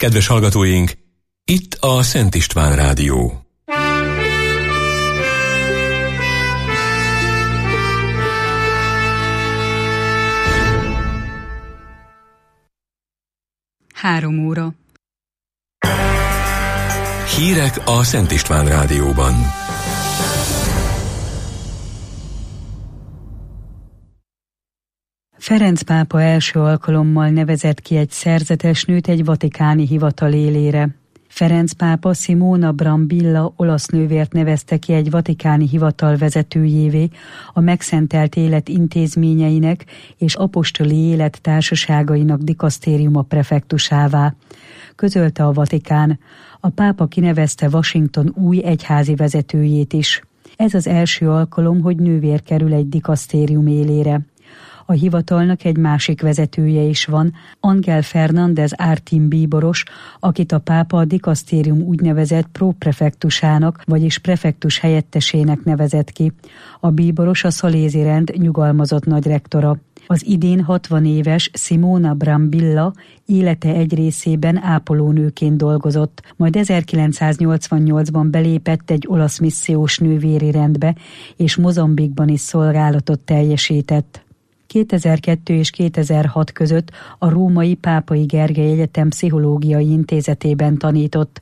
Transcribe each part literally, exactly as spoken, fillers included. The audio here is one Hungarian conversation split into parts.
Kedves hallgatóink, itt a Szent István Rádió. Három óra. Hírek a Szent István Rádióban. Ferenc pápa első alkalommal nevezett ki egy szerzetes nőt egy vatikáni hivatal élére. Ferenc pápa Simona Brambilla olasz nővért nevezte ki egy vatikáni hivatal vezetőjévé, a megszentelt élet intézményeinek és apostoli élet társaságainak dikasztériuma prefektusává. Közölte a Vatikán. A pápa kinevezte Washington új egyházi vezetőjét is. Ez az első alkalom, hogy nővér kerül egy dikasztérium élére. A hivatalnak egy másik vezetője is van, Ángel Fernández Artin bíboros, akit a pápa a dikasztérium úgynevezett próprefektusának, vagyis prefektus helyettesének nevezett ki. A bíboros a szalézi rend nyugalmazott nagyrektora. Az idén hatvan éves Simona Brambilla élete egy részében ápolónőként dolgozott, majd ezerkilencszáznyolcvannyolcban belépett egy olasz missziós nővéri rendbe, és Mozambikban is szolgálatot teljesített. kétezer-kettő és kétezer-hat között a római Pápai Gergely Egyetem Pszichológiai Intézetében tanított.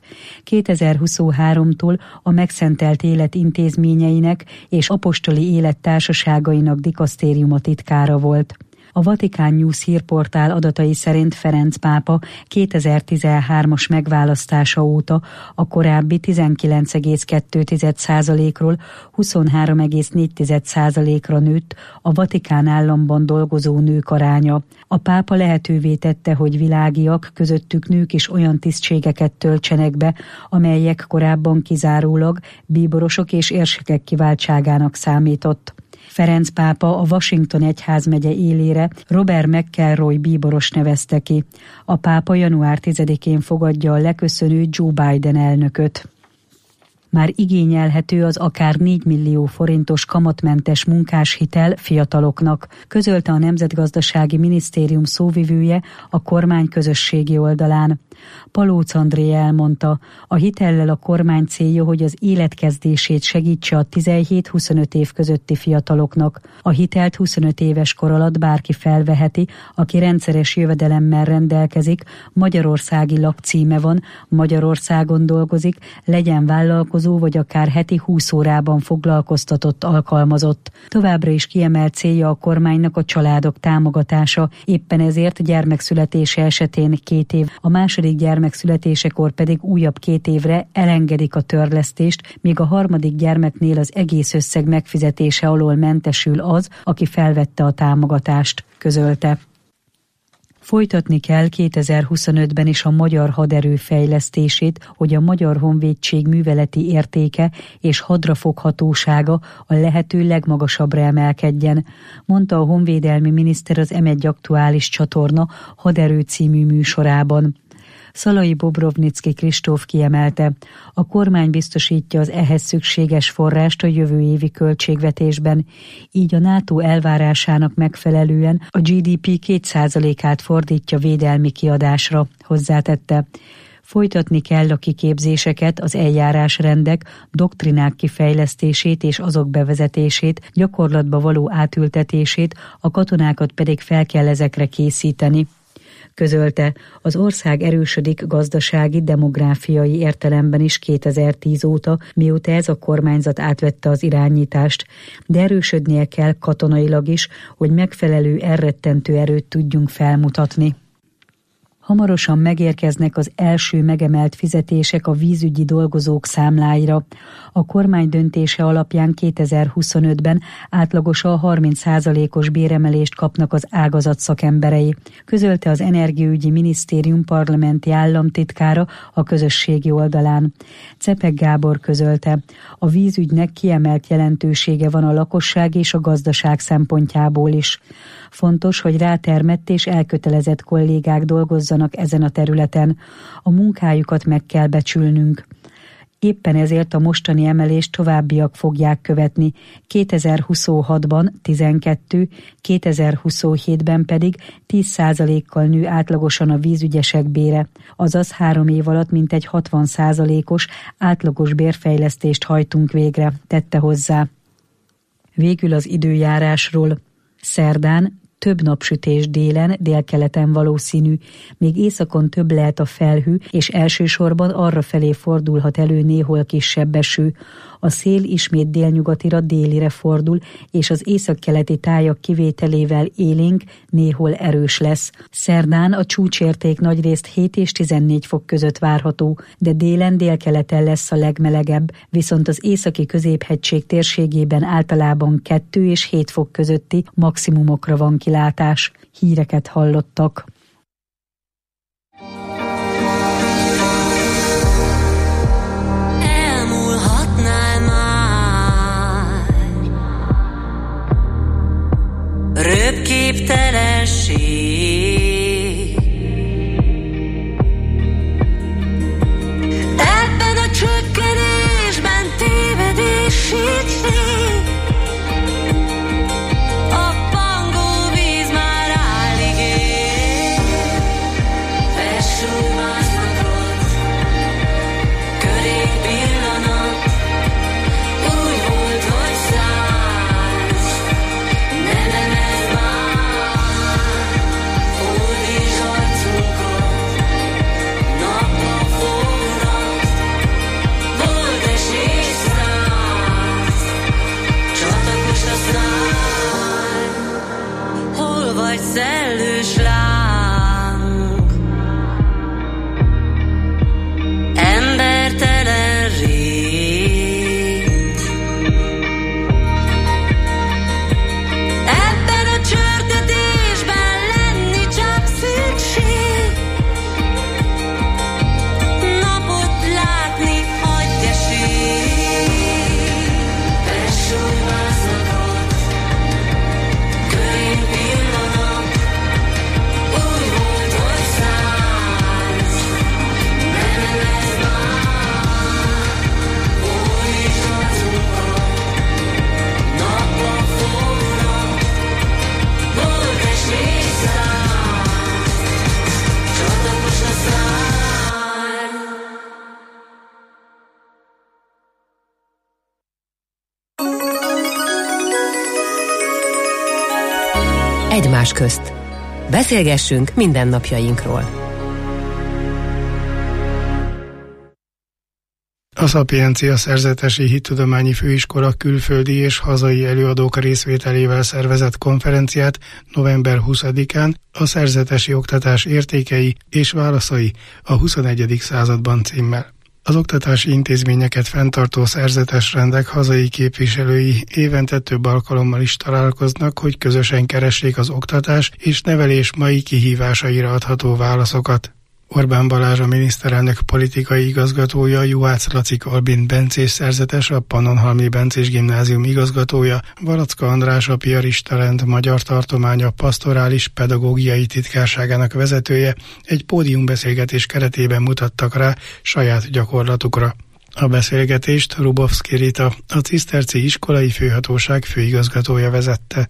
kétezer-huszonháromtól a megszentelt élet intézményeinek és apostoli élet társaságainak dikasztériuma titkára volt. A Vatikán News hírportál adatai szerint Ferenc pápa kétezer-tizenhármas megválasztása óta a korábbi tizenkilenc egész kettő százalékról huszonhárom egész négy százalékra nőtt a Vatikán államban dolgozó nők aránya. A pápa lehetővé tette, hogy világiak, közöttük nők is olyan tisztségeket töltsenek be, amelyek korábban kizárólag bíborosok és érsekek kiváltságának számított. Ferenc pápa a Washington egyházmegye élére Robert McElroy bíboros nevezte ki. A pápa január tizedikén fogadja a leköszönő Joe Biden elnököt. Már igényelhető az akár négy millió forintos kamatmentes munkáshitel fiataloknak, közölte a Nemzetgazdasági Minisztérium szóvivője a kormány közösségi oldalán. Palóc André elmondta, a hitellel a kormány célja, hogy az életkezdését segítse a tizenhét-huszonöt év közötti fiataloknak. A hitelt huszonöt éves kor alatt bárki felveheti, aki rendszeres jövedelemmel rendelkezik, magyarországi lakcíme van, Magyarországon dolgozik, legyen vállalkozó vagy akár heti húsz órában foglalkoztatott alkalmazott. Továbbra is kiemelt célja a kormánynak a családok támogatása, éppen ezért gyermekszületése esetén két év, a második gyermek születésekor pedig újabb két évre elengedik a törlesztést, míg a harmadik gyermeknél az egész összeg megfizetése alól mentesül az, aki felvette a támogatást, közölte. Folytatni kell kétezer-huszonötben is a magyar haderő fejlesztését, hogy a Magyar Honvédség műveleti értéke és hadrafoghatósága a lehető legmagasabbra emelkedjen, mondta a honvédelmi miniszter az em egy aktuális csatorna Haderő című műsorában. Szalai Bobrovnicki Kristóf kiemelte, a kormány biztosítja az ehhez szükséges forrást a jövő évi költségvetésben, így a NATO elvárásának megfelelően a gé dé pé két százalékát fordítja védelmi kiadásra, hozzátette. Folytatni kell a kiképzéseket, az eljárásrendek, doktrinák kifejlesztését és azok bevezetését, gyakorlatba való átültetését, a katonákat pedig fel kell ezekre készíteni. Közölte, az ország erősödik gazdasági, demográfiai értelemben is kétezer-tíz óta, mióta ez a kormányzat átvette az irányítást, de erősödnie kell katonailag is, hogy megfelelő elrettentő erőt tudjunk felmutatni. Hamarosan megérkeznek az első megemelt fizetések a vízügyi dolgozók számláira. A kormány döntése alapján kétezer-huszonötben átlagosan harminc százalékos béremelést kapnak az ágazat szakemberei, közölte az Energiaügyi Minisztérium parlamenti államtitkára a közösségi oldalán. Czepek Gábor közölte, a vízügynek kiemelt jelentősége van a lakosság és a gazdaság szempontjából is. Fontos, hogy rátermett és elkötelezett kollégák dolgozzanak ezen a területen. A munkájukat meg kell becsülnünk. Éppen ezért a mostani emelést továbbiak fogják követni. kétezer-huszonhatban tizenkettő, kétezer-huszonhétben pedig tíz százalékkal nő átlagosan a vízügyesek bére, azaz három év alatt mintegy hatvan százalékos átlagos bérfejlesztést hajtunk végre, tette hozzá. Végül az időjárásról. Szerdán több napsütés délen, délkeleten valószínű, még északon több lehet a felhő, és elsősorban arrafelé fordulhat elő néhol kisebb eső. A szél ismét délnyugatira, délire fordul, és az északkeleti tájak kivételével élénk, néhol erős lesz. Szerdán a csúcsérték nagyrészt hét és tizennégy fok között várható, de délen délkeleten lesz a legmelegebb, viszont az északi középhegység térségében általában kettő és hét fok közötti maximumokra van kilátás. Híreket hallottak. Röpképtelenség. Ebben a csökkenésben tévedésítség. A pangó víz már állig él. Felsúlyváznak ott, köré pillanat. Úgy volt, hogy száz. Ne, ne, ne. Vagy szellős láng, embertelen rét. Ebben a csörtetésben lenni csak szükség. Napot látni, hagyj esély. Besújváznak ott, körén pillanat. Úgy volt, hogy száz. Ne, ne lesz már. Hol is arcunkat, napban fognak. Bold esés száz, csatagos a szár. Egymás közt. Beszélgessünk mindennapjainkról. A Szapiencia Szerzetesi Hittudományi Főiskola külföldi és hazai előadók részvételével szervezett konferenciát november huszadikán a szerzetesi oktatás értékei és válaszai a huszonegyedik században címmel. Az oktatási intézményeket fenntartó szerzetes rendek hazai képviselői évente több alkalommal is találkoznak, hogy közösen keressék az oktatás és nevelés mai kihívásaira adható válaszokat. Orbán Balázs, a miniszterelnök politikai igazgatója, Juhász Lacik Albin bencés szerzetes, a Pannonhalmi Bencés Gimnázium igazgatója, Varacka András, a Piarista Rend Magyar Tartománya pastorális pedagógiai titkárságának vezetője egy pódiumbeszélgetés keretében mutattak rá saját gyakorlatukra. A beszélgetést Rubovszki Rita, a Ciszterci Iskolai Főhatóság főigazgatója vezette.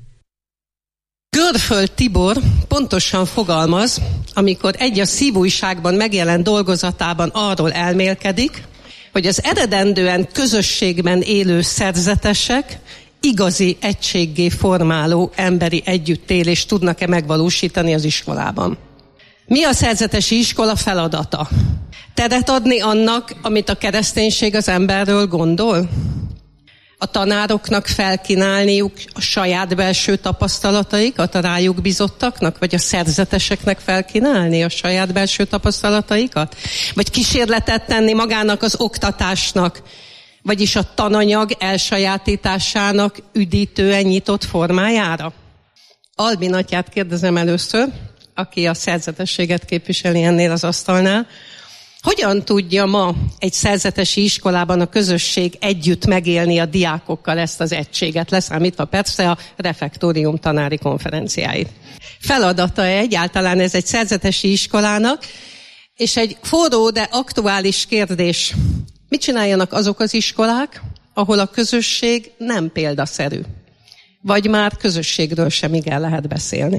Görföld Tibor pontosan fogalmaz, amikor egy a Szívújságban megjelent dolgozatában arról elmélkedik, hogy az eredendően közösségben élő szerzetesek igazi egységgé formáló emberi együttélést tudnak-e megvalósítani az iskolában. Mi a szerzetesi iskola feladata? Teret adni annak, amit a kereszténység az emberről gondol? A tanároknak felkínálniuk a saját belső tapasztalataikat a rájuk bizottaknak, vagy a szerzeteseknek felkínálni a saját belső tapasztalataikat? Vagy kísérletet tenni magának az oktatásnak, vagyis a tananyag elsajátításának üdítően nyitott formájára? Albin atyát kérdezem először, aki a szerzetességet képviseli ennél az asztalnál. Hogyan tudja ma egy szerzetesi iskolában a közösség együtt megélni a diákokkal ezt az egységet, leszámítva persze a refektórium tanári konferenciáit? Feladata egyáltalán ez egy szerzetesi iskolának, és egy forró, de aktuális kérdés. Mit csináljanak azok az iskolák, ahol a közösség nem példaszerű? Vagy már közösségről sem igen lehet beszélni?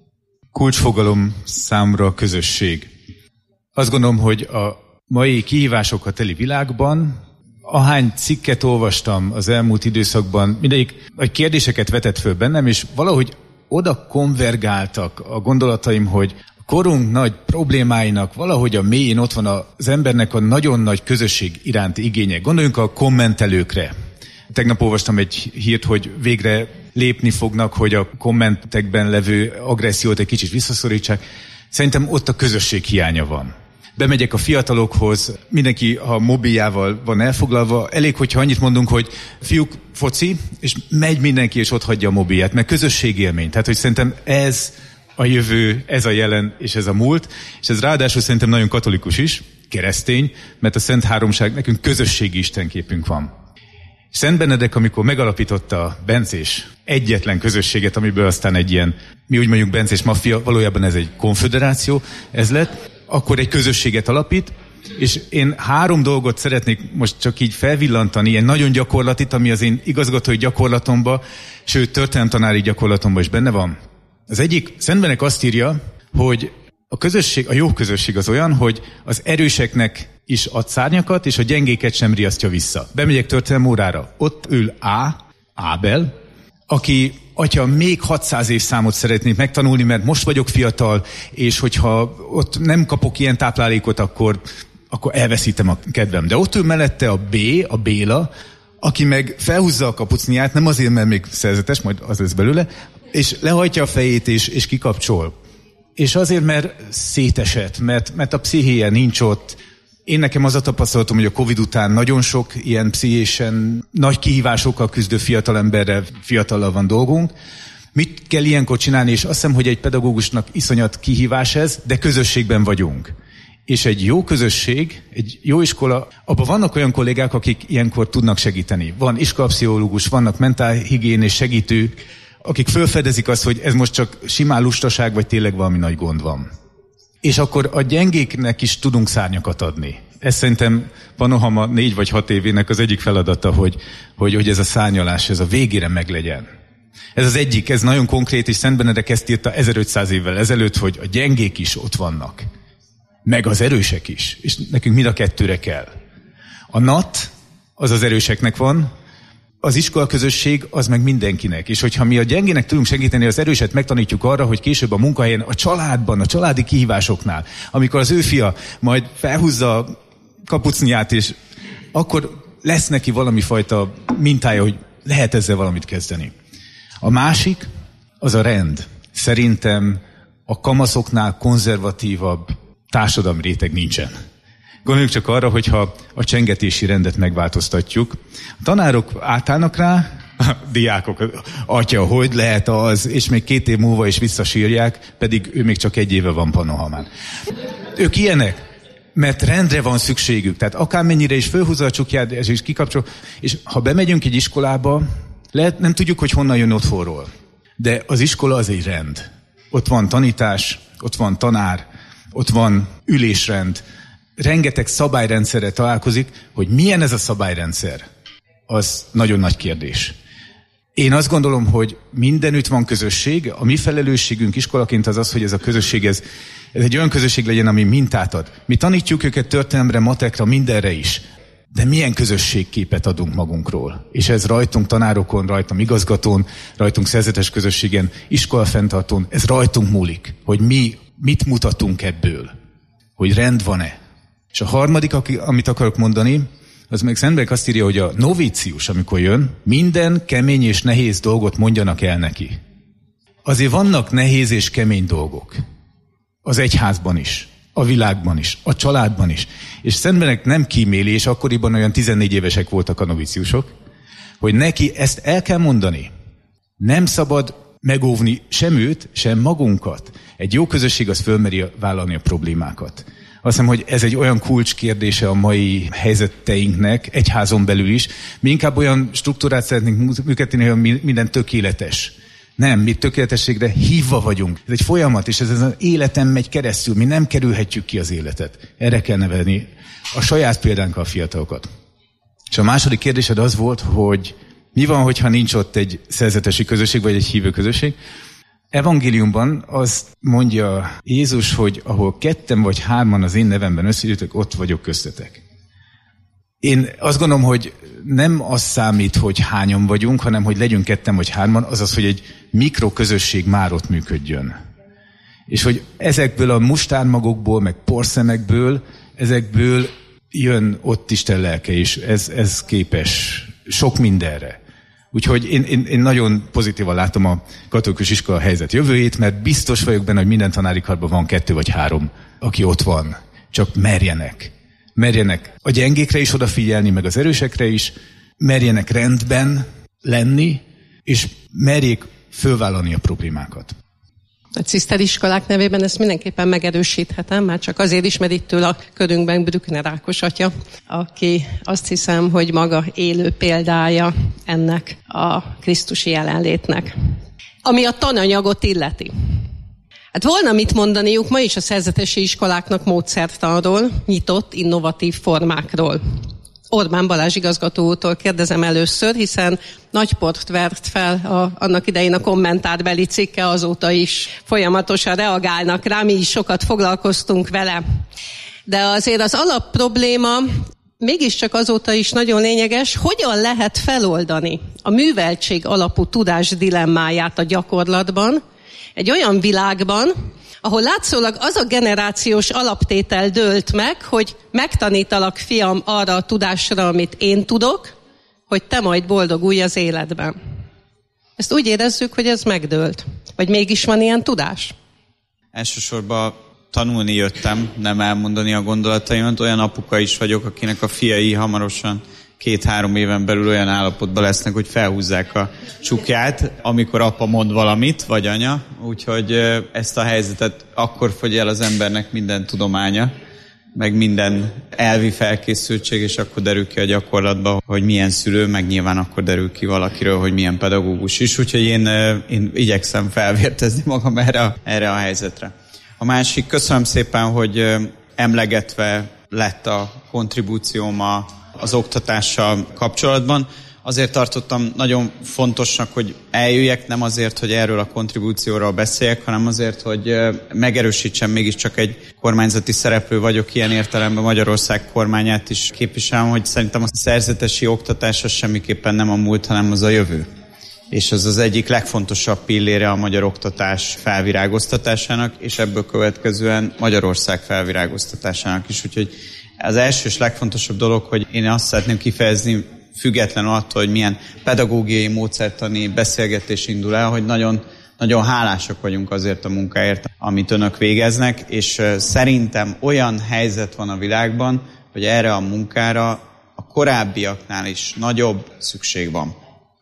Kulcsfogalom számra a közösség. Azt gondolom, hogy a mai kihívásokkal teli világban, ahány cikket olvastam az elmúlt időszakban, mindegyik a kérdéseket vetett föl bennem, és valahogy oda konvergáltak a gondolataim, hogy a korunk nagy problémáinak valahogy a mélyén ott van az embernek a nagyon nagy közösség iránti igénye. Gondoljunk a kommentelőkre. Tegnap olvastam egy hírt, hogy végre lépni fognak, hogy a kommentekben levő agressziót egy kicsit visszaszorítsák. Szerintem ott a közösség hiánya van. Bemegyek a fiatalokhoz, mindenki a mobiljával van elfoglalva, elég, hogyha annyit mondunk, hogy fiúk, foci, és megy mindenki, és ott hagyja a mobilját, mert közösségélmény. Tehát, hogy szerintem ez a jövő, ez a jelen, és ez a múlt, és ez ráadásul szerintem nagyon katolikus is, keresztény, mert a Szent Háromság, nekünk közösségi istenképünk van. Szent Benedek, amikor megalapította a bencés egyetlen közösséget, amiből aztán egy ilyen, mi úgy mondjuk bencés maffia, valójában ez egy konföderáció, ez lett, akkor egy közösséget alapít, és én három dolgot szeretnék most csak így felvillantani, ilyen nagyon gyakorlatit, ami az én igazgatói gyakorlatomban, sőt történelemtanári gyakorlatomban is benne van. Az egyik, Szent Benedek azt írja, hogy a közösség, a jó közösség az olyan, hogy az erőseknek is ad szárnyakat, és a gyengéket sem riasztja vissza. Bemegyek történelem órára, ott ül A, Ábel, aki, atya, még hatszáz évszámot szeretnék megtanulni, mert most vagyok fiatal, és hogyha ott nem kapok ilyen táplálékot, akkor, akkor elveszítem a kedvem. De ott ül mellette a B, a Béla, aki meg felhúzza a kapucniát, nem azért, mert még szerzetes, majd az lesz belőle, és lehajtja a fejét, és, és kikapcsol. És azért, mert szétesett, mert, mert a pszichéje nincs ott. Én nekem az a tapasztalatom, hogy a Covid után nagyon sok ilyen pszichésen nagy kihívásokkal küzdő fiatalemberrel, fiatallal van dolgunk. Mit kell ilyenkor csinálni? És azt hiszem, hogy egy pedagógusnak iszonyat kihívás ez, de közösségben vagyunk. És egy jó közösség, egy jó iskola, abban vannak olyan kollégák, akik ilyenkor tudnak segíteni. Van iskolapszichológus, vannak mentálhigiénés segítők, akik felfedezik azt, hogy ez most csak simán lustaság, vagy tényleg valami nagy gond van. És akkor a gyengéknek is tudunk szárnyakat adni. Ez szerintem Panohama négy vagy hat évének az egyik feladata, hogy, hogy, hogy ez a szárnyalás, ez a végére meglegyen. Ez az egyik, ez nagyon konkrét, és Szent Benedek ezt írta ezerötszáz évvel ezelőtt, hogy a gyengék is ott vannak. Meg az erősek is. És nekünk mind a kettőre kell. A nat, az az erőseknek van, az iskolaközösség az meg mindenkinek. És hogyha mi a gyengének tudunk segíteni, az erőset megtanítjuk arra, hogy később a munkahelyen, a családban, a családi kihívásoknál, amikor az ő fia majd felhúzza a kapucniát, és akkor lesz neki valami fajta mintája, hogy lehet ezzel valamit kezdeni. A másik, az a rend. Szerintem a kamaszoknál konzervatívabb társadalmi réteg nincsen. Gondoljunk csak arra, hogyha a csengetési rendet megváltoztatjuk. A tanárok átállnak rá, a diákok, atya, hogy lehet az, és még két év múlva is visszasírják, pedig ő még csak egy éve van Panohamán. Ők ilyenek, mert rendre van szükségük. Tehát akármennyire is fölhúzza a csukját, és kikapcsol, és ha bemegyünk egy iskolába, lehet, nem tudjuk, hogy honnan jön otthonról. De az iskola az egy rend. Ott van tanítás, ott van tanár, ott van ülésrend, rengeteg szabályrendszerre találkozik, hogy milyen ez a szabályrendszer, az nagyon nagy kérdés. Én azt gondolom, hogy mindenütt van közösség, a mi felelősségünk iskolaként az az, hogy ez a közösség, ez, ez egy olyan közösség legyen, ami mintát ad. Mi tanítjuk őket történelemre, matekra, mindenre is, de milyen közösségképet adunk magunkról. És ez rajtunk tanárokon, rajtam igazgatón, rajtunk szerzetes közösségen, iskolafenntartón, ez rajtunk múlik, hogy mi mit mutatunk ebből, hogy rend van-e. És a harmadik, amit akarok mondani, az meg Szent Benedek azt írja, hogy a novícius, amikor jön, minden kemény és nehéz dolgot mondjanak el neki. Azért vannak nehéz és kemény dolgok. Az egyházban is, a világban is, a családban is. És Szent Benedek nem kíméli, és akkoriban olyan tizennégy évesek voltak a novíciusok, hogy neki ezt el kell mondani. Nem szabad megóvni sem őt, sem magunkat. Egy jó közösség az fölmeri vállalni a problémákat. Azt hiszem, hogy ez egy olyan kulcskérdése a mai helyzeteinknek, egyházon belül is. Mi inkább olyan struktúrát szeretnénk működni, hogy minden tökéletes. Nem, mi tökéletességre hívva vagyunk. Ez egy folyamat, és ez az életen megy keresztül. Mi nem kerülhetjük ki az életet. Erre kell nevelni a saját példánkkal a fiatalokat. És a második kérdésed az volt, hogy mi van, hogyha nincs ott egy szerzetesi közösség, vagy egy hívő közösség? Evangéliumban azt mondja Jézus, hogy ahol ketten vagy hárman az én nevemben összegyűjtök, ott vagyok köztetek. Én azt gondolom, hogy nem az számít, hogy hányan vagyunk, hanem hogy legyünk ketten vagy hárman, azaz, hogy egy mikroközösség már ott működjön. És hogy ezekből a mustármagokból, meg porszemekből, ezekből jön ott Isten lelke, és ez, ez képes sok mindenre. Úgyhogy én, én, én nagyon pozitívan látom a katolikus iskola helyzet jövőjét, mert biztos vagyok benne, hogy minden tanári karban van kettő vagy három, aki ott van. Csak merjenek. Merjenek a gyengékre is odafigyelni, meg az erősekre is, merjenek rendben lenni, és merjék fölvállalni a problémákat. A ciszteriskolák nevében ezt mindenképpen megerősíthetem, már csak azért is, mert itt ül a körünkben Brückner Ákos atya, aki azt hiszem, hogy maga élő példája ennek a krisztusi jelenlétnek. Ami a tananyagot illeti. Hát volna mit mondaniuk ma is a szerzetesi iskoláknak módszertanról, nyitott, innovatív formákról. Orbán Balázs igazgatótól kérdezem először, hiszen nagy port vert fel a, annak idején a kommentárbeli cikke, azóta is folyamatosan reagálnak rá, mi is sokat foglalkoztunk vele. De azért az alapprobléma mégiscsak azóta is nagyon lényeges, hogyan lehet feloldani a műveltség alapú tudás dilemmáját a gyakorlatban, egy olyan világban, ahol látszólag az a generációs alaptétel dőlt meg, hogy megtanítalak, fiam, arra a tudásra, amit én tudok, hogy te majd boldogulj az életben. Ezt úgy érezzük, hogy ez megdőlt. Vagy mégis van ilyen tudás? Elsősorban tanulni jöttem, nem elmondani a gondolataimat. Olyan apuka is vagyok, akinek a fiai hamarosan két-három éven belül olyan állapotban lesznek, hogy felhúzzák a csukját, amikor apa mond valamit, vagy anya. Úgyhogy ezt a helyzetet akkor fogy el az embernek minden tudománya, meg minden elvi felkészültség, és akkor derül ki a gyakorlatban, hogy milyen szülő, meg nyilván akkor derül ki valakiről, hogy milyen pedagógus is. Úgyhogy én, én igyekszem felvértezni magam erre a, erre a helyzetre. A másik, köszönöm szépen, hogy emlegetve lett a kontribúcióm a az oktatással kapcsolatban. Azért tartottam nagyon fontosnak, hogy eljöjjek, nem azért, hogy erről a kontribúcióról beszéljek, hanem azért, hogy megerősítsem, mégiscsak egy kormányzati szereplő vagyok, ilyen értelemben Magyarország kormányát is képviselem, hogy szerintem a szerzetesi oktatás az semmiképpen nem a múlt, hanem az a jövő. És az az egyik legfontosabb pillére a magyar oktatás felvirágoztatásának, és ebből következően Magyarország felvirágoztatásának is. Úgyhogy az első és legfontosabb dolog, hogy én azt szeretném kifejezni, függetlenül attól, hogy milyen pedagógiai, módszertani beszélgetés indul el, hogy nagyon, nagyon hálásak vagyunk azért a munkáért, amit önök végeznek, és szerintem olyan helyzet van a világban, hogy erre a munkára a korábbiaknál is nagyobb szükség van.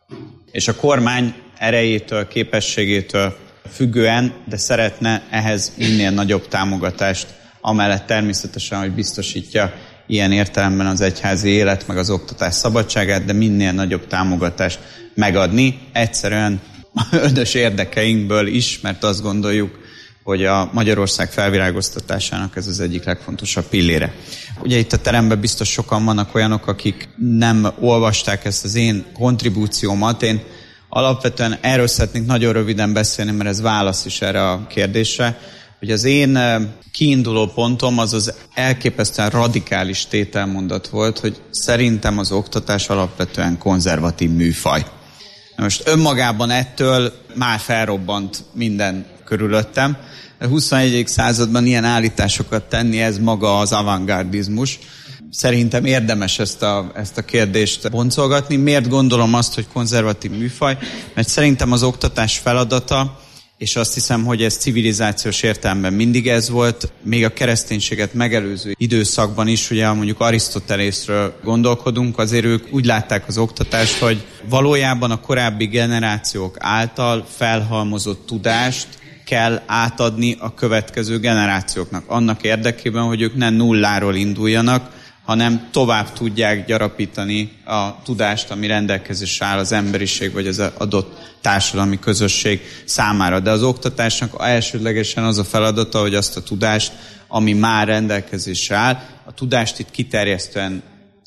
És a kormány erejétől, képességétől függően, de szeretne ehhez minél nagyobb támogatást, amellett természetesen, hogy biztosítja ilyen értelemben az egyházi élet, meg az oktatás szabadságát, de minél nagyobb támogatást megadni, egyszerűen önös érdekeinkből is, mert azt gondoljuk, hogy a Magyarország felvirágoztatásának ez az egyik legfontosabb pillére. Ugye itt a teremben biztos sokan vannak olyanok, akik nem olvasták ezt az én kontribúciómat. Én alapvetően erről szeretnék nagyon röviden beszélni, mert ez válasz is erre a kérdésre, hogy az én kiinduló pontom az az elképesztően radikális tételmondat volt, hogy szerintem az oktatás alapvetően konzervatív műfaj. Most önmagában ettől már felrobbant minden körülöttem. A huszonegyedik században ilyen állításokat tenni, ez maga az avantgardizmus. Szerintem érdemes ezt a, ezt a kérdést boncolgatni. Miért gondolom azt, hogy konzervatív műfaj? Mert szerintem az oktatás feladata, és azt hiszem, hogy ez civilizációs értelemben mindig ez volt, még a kereszténységet megelőző időszakban is, ugye mondjuk Arisztotelészről gondolkodunk, azért ők úgy látták az oktatást, hogy valójában a korábbi generációk által felhalmozott tudást kell átadni a következő generációknak. Annak érdekében, hogy ők ne nulláról induljanak, hanem tovább tudják gyarapítani a tudást, ami rendelkezésre áll az emberiség vagy az adott társadalmi közösség számára. De az oktatásnak elsődlegesen az a feladata, hogy azt a tudást, ami már rendelkezésre áll, a tudást itt kiterjesztően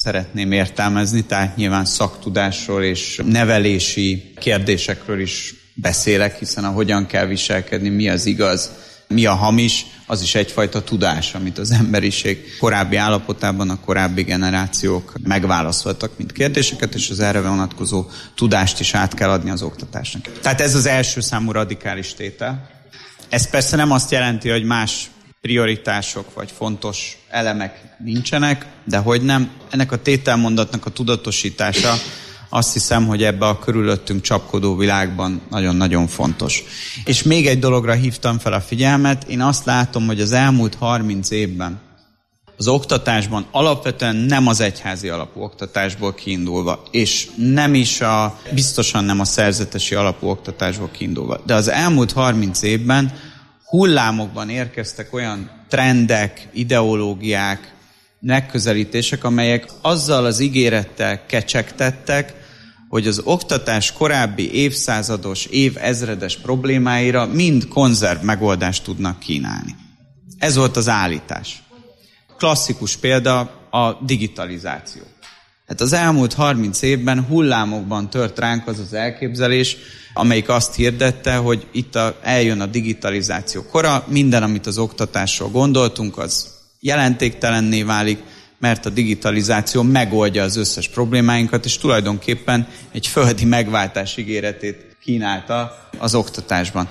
szeretném értelmezni, tehát nyilván szaktudásról és nevelési kérdésekről is beszélek, hiszen a hogyan kell viselkedni, mi az igaz, mi a hamis, az is egyfajta tudás, amit az emberiség korábbi állapotában a korábbi generációk megválaszoltak, mint kérdéseket, és az erre vonatkozó tudást is át kell adni az oktatásnak. Tehát ez az első számú radikális tétel. Ez persze nem azt jelenti, hogy más prioritások vagy fontos elemek nincsenek, de hogy nem. Ennek a tételmondatnak a tudatosítása azt hiszem, hogy ebbe a körülöttünk csapkodó világban nagyon-nagyon fontos. És még egy dologra hívtam fel a figyelmet, én azt látom, hogy az elmúlt harminc évben az oktatásban alapvetően nem az egyházi alapú oktatásból kiindulva, és nem is a, biztosan nem a szerzetesi alapú oktatásból kiindulva, de az elmúlt harminc évben hullámokban érkeztek olyan trendek, ideológiák, megközelítések, amelyek azzal az ígérettel kecsegtettek, hogy az oktatás korábbi évszázados, évezredes problémáira mind konzerv megoldást tudnak kínálni. Ez volt az állítás. Klasszikus példa a digitalizáció. Hát az elmúlt harminc évben hullámokban tört ránk az az elképzelés, amelyik azt hirdette, hogy itt a, eljön a digitalizáció kora, minden, amit az oktatásról gondoltunk, az jelentéktelenné válik, mert a digitalizáció megoldja az összes problémáinkat, és tulajdonképpen egy földi megváltás ígéretét kínálta az oktatásban.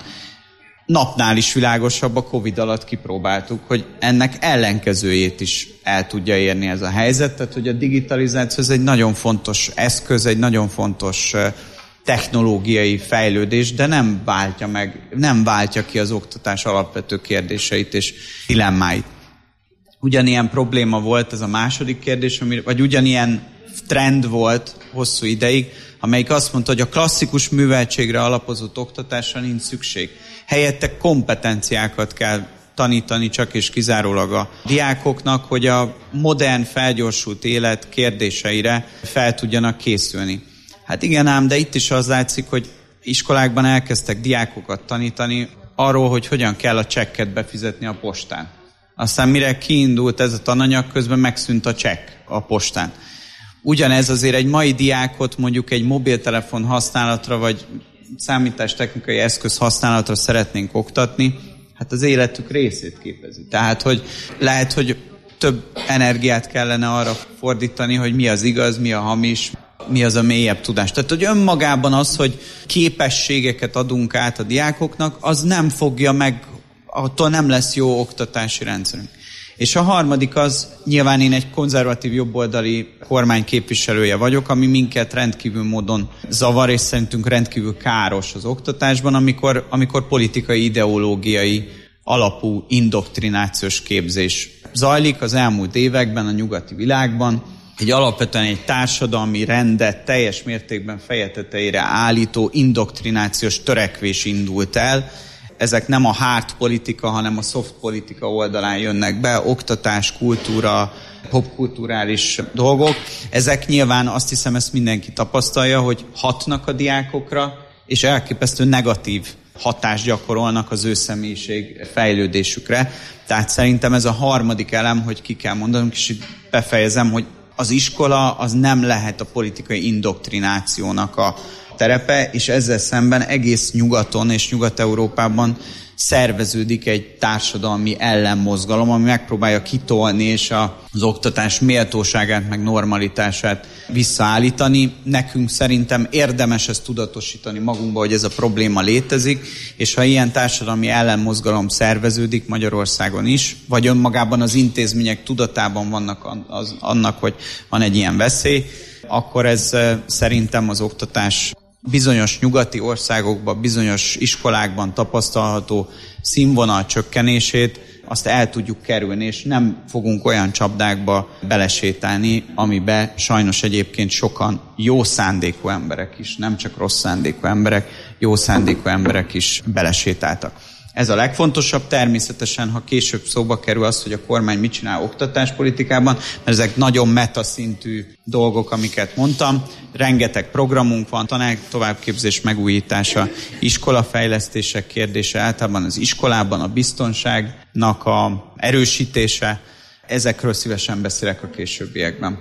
Napnál is világosabb, a Covid alatt kipróbáltuk, hogy ennek ellenkezőjét is el tudja érni ez a helyzet, tehát hogy a digitalizáció ez egy nagyon fontos eszköz, egy nagyon fontos technológiai fejlődés, de nem váltja meg, nem váltja ki az oktatás alapvető kérdéseit és dilemmáit. Ugyanilyen probléma volt ez a második kérdés, vagy ugyanilyen trend volt hosszú ideig, amelyik azt mondta, hogy a klasszikus műveltségre alapozott oktatásra nincs szükség. Helyette kompetenciákat kell tanítani csak és kizárólag a diákoknak, hogy a modern, felgyorsult élet kérdéseire fel tudjanak készülni. Hát igen ám, de itt is az látszik, hogy iskolákban elkezdtek diákokat tanítani arról, hogy hogyan kell a csekket befizetni a postán. Aztán mire kiindult ez a tananyag, közben megszűnt a csekk a postán. Ugyanez azért egy mai diákot mondjuk egy mobiltelefon használatra, vagy számítástechnikai eszköz használatra szeretnénk oktatni, hát az életük részét képezi. Tehát, hogy lehet, hogy több energiát kellene arra fordítani, hogy mi az igaz, mi a hamis, mi az a mélyebb tudás. Tehát, hogy önmagában az, hogy képességeket adunk át a diákoknak, az nem fogja meg, attól nem lesz jó oktatási rendszerünk. És a harmadik az, nyilván én egy konzervatív jobboldali kormány képviselője vagyok, ami minket rendkívül módon zavar, és szerintünk rendkívül káros az oktatásban, amikor, amikor politikai, ideológiai alapú indoktrinációs képzés zajlik az elmúlt években a nyugati világban. Egy alapvetően egy társadalmi rendet teljes mértékben feje tetejére állító indoktrinációs törekvés indult el. Ezek nem a hard politika, hanem a soft politika oldalán jönnek be, oktatás, kultúra, popkulturális dolgok. Ezek nyilván, azt hiszem, ezt mindenki tapasztalja, hogy hatnak a diákokra, és elképesztő negatív hatást gyakorolnak az ő személyiség fejlődésükre. Tehát szerintem ez a harmadik elem, hogy ki kell mondanunk, és itt befejezem, hogy az iskola az nem lehet a politikai indoktrinációnak a terepe, és ezzel szemben egész nyugaton és Nyugat-Európában szerveződik egy társadalmi ellenmozgalom, ami megpróbálja kitolni és az oktatás méltóságát meg normalitását visszaállítani. Nekünk szerintem érdemes ezt tudatosítani magunkba, hogy ez a probléma létezik, és ha ilyen társadalmi ellenmozgalom szerveződik Magyarországon is, vagy önmagában az intézmények tudatában vannak az, annak, hogy van egy ilyen veszély, akkor ez szerintem az oktatás bizonyos nyugati országokban, bizonyos iskolákban tapasztalható színvonal csökkenését, azt el tudjuk kerülni, és nem fogunk olyan csapdákba belesétálni, amibe sajnos egyébként sokan jó szándékú emberek is, nem csak rossz szándékú emberek, jó szándékú emberek is belesétáltak. Ez a legfontosabb, természetesen, ha később szóba kerül az, hogy a kormány mit csinál oktatáspolitikában, mert ezek nagyon metaszintű dolgok, amiket mondtam. Rengeteg programunk van, tanár továbbképzés megújítása, iskolafejlesztések kérdése, általában az iskolában a biztonságnak a erősítése. Ezekről szívesen beszélek a későbbiekben.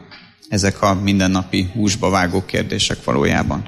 ezek a mindennapi húsba vágó kérdések valójában.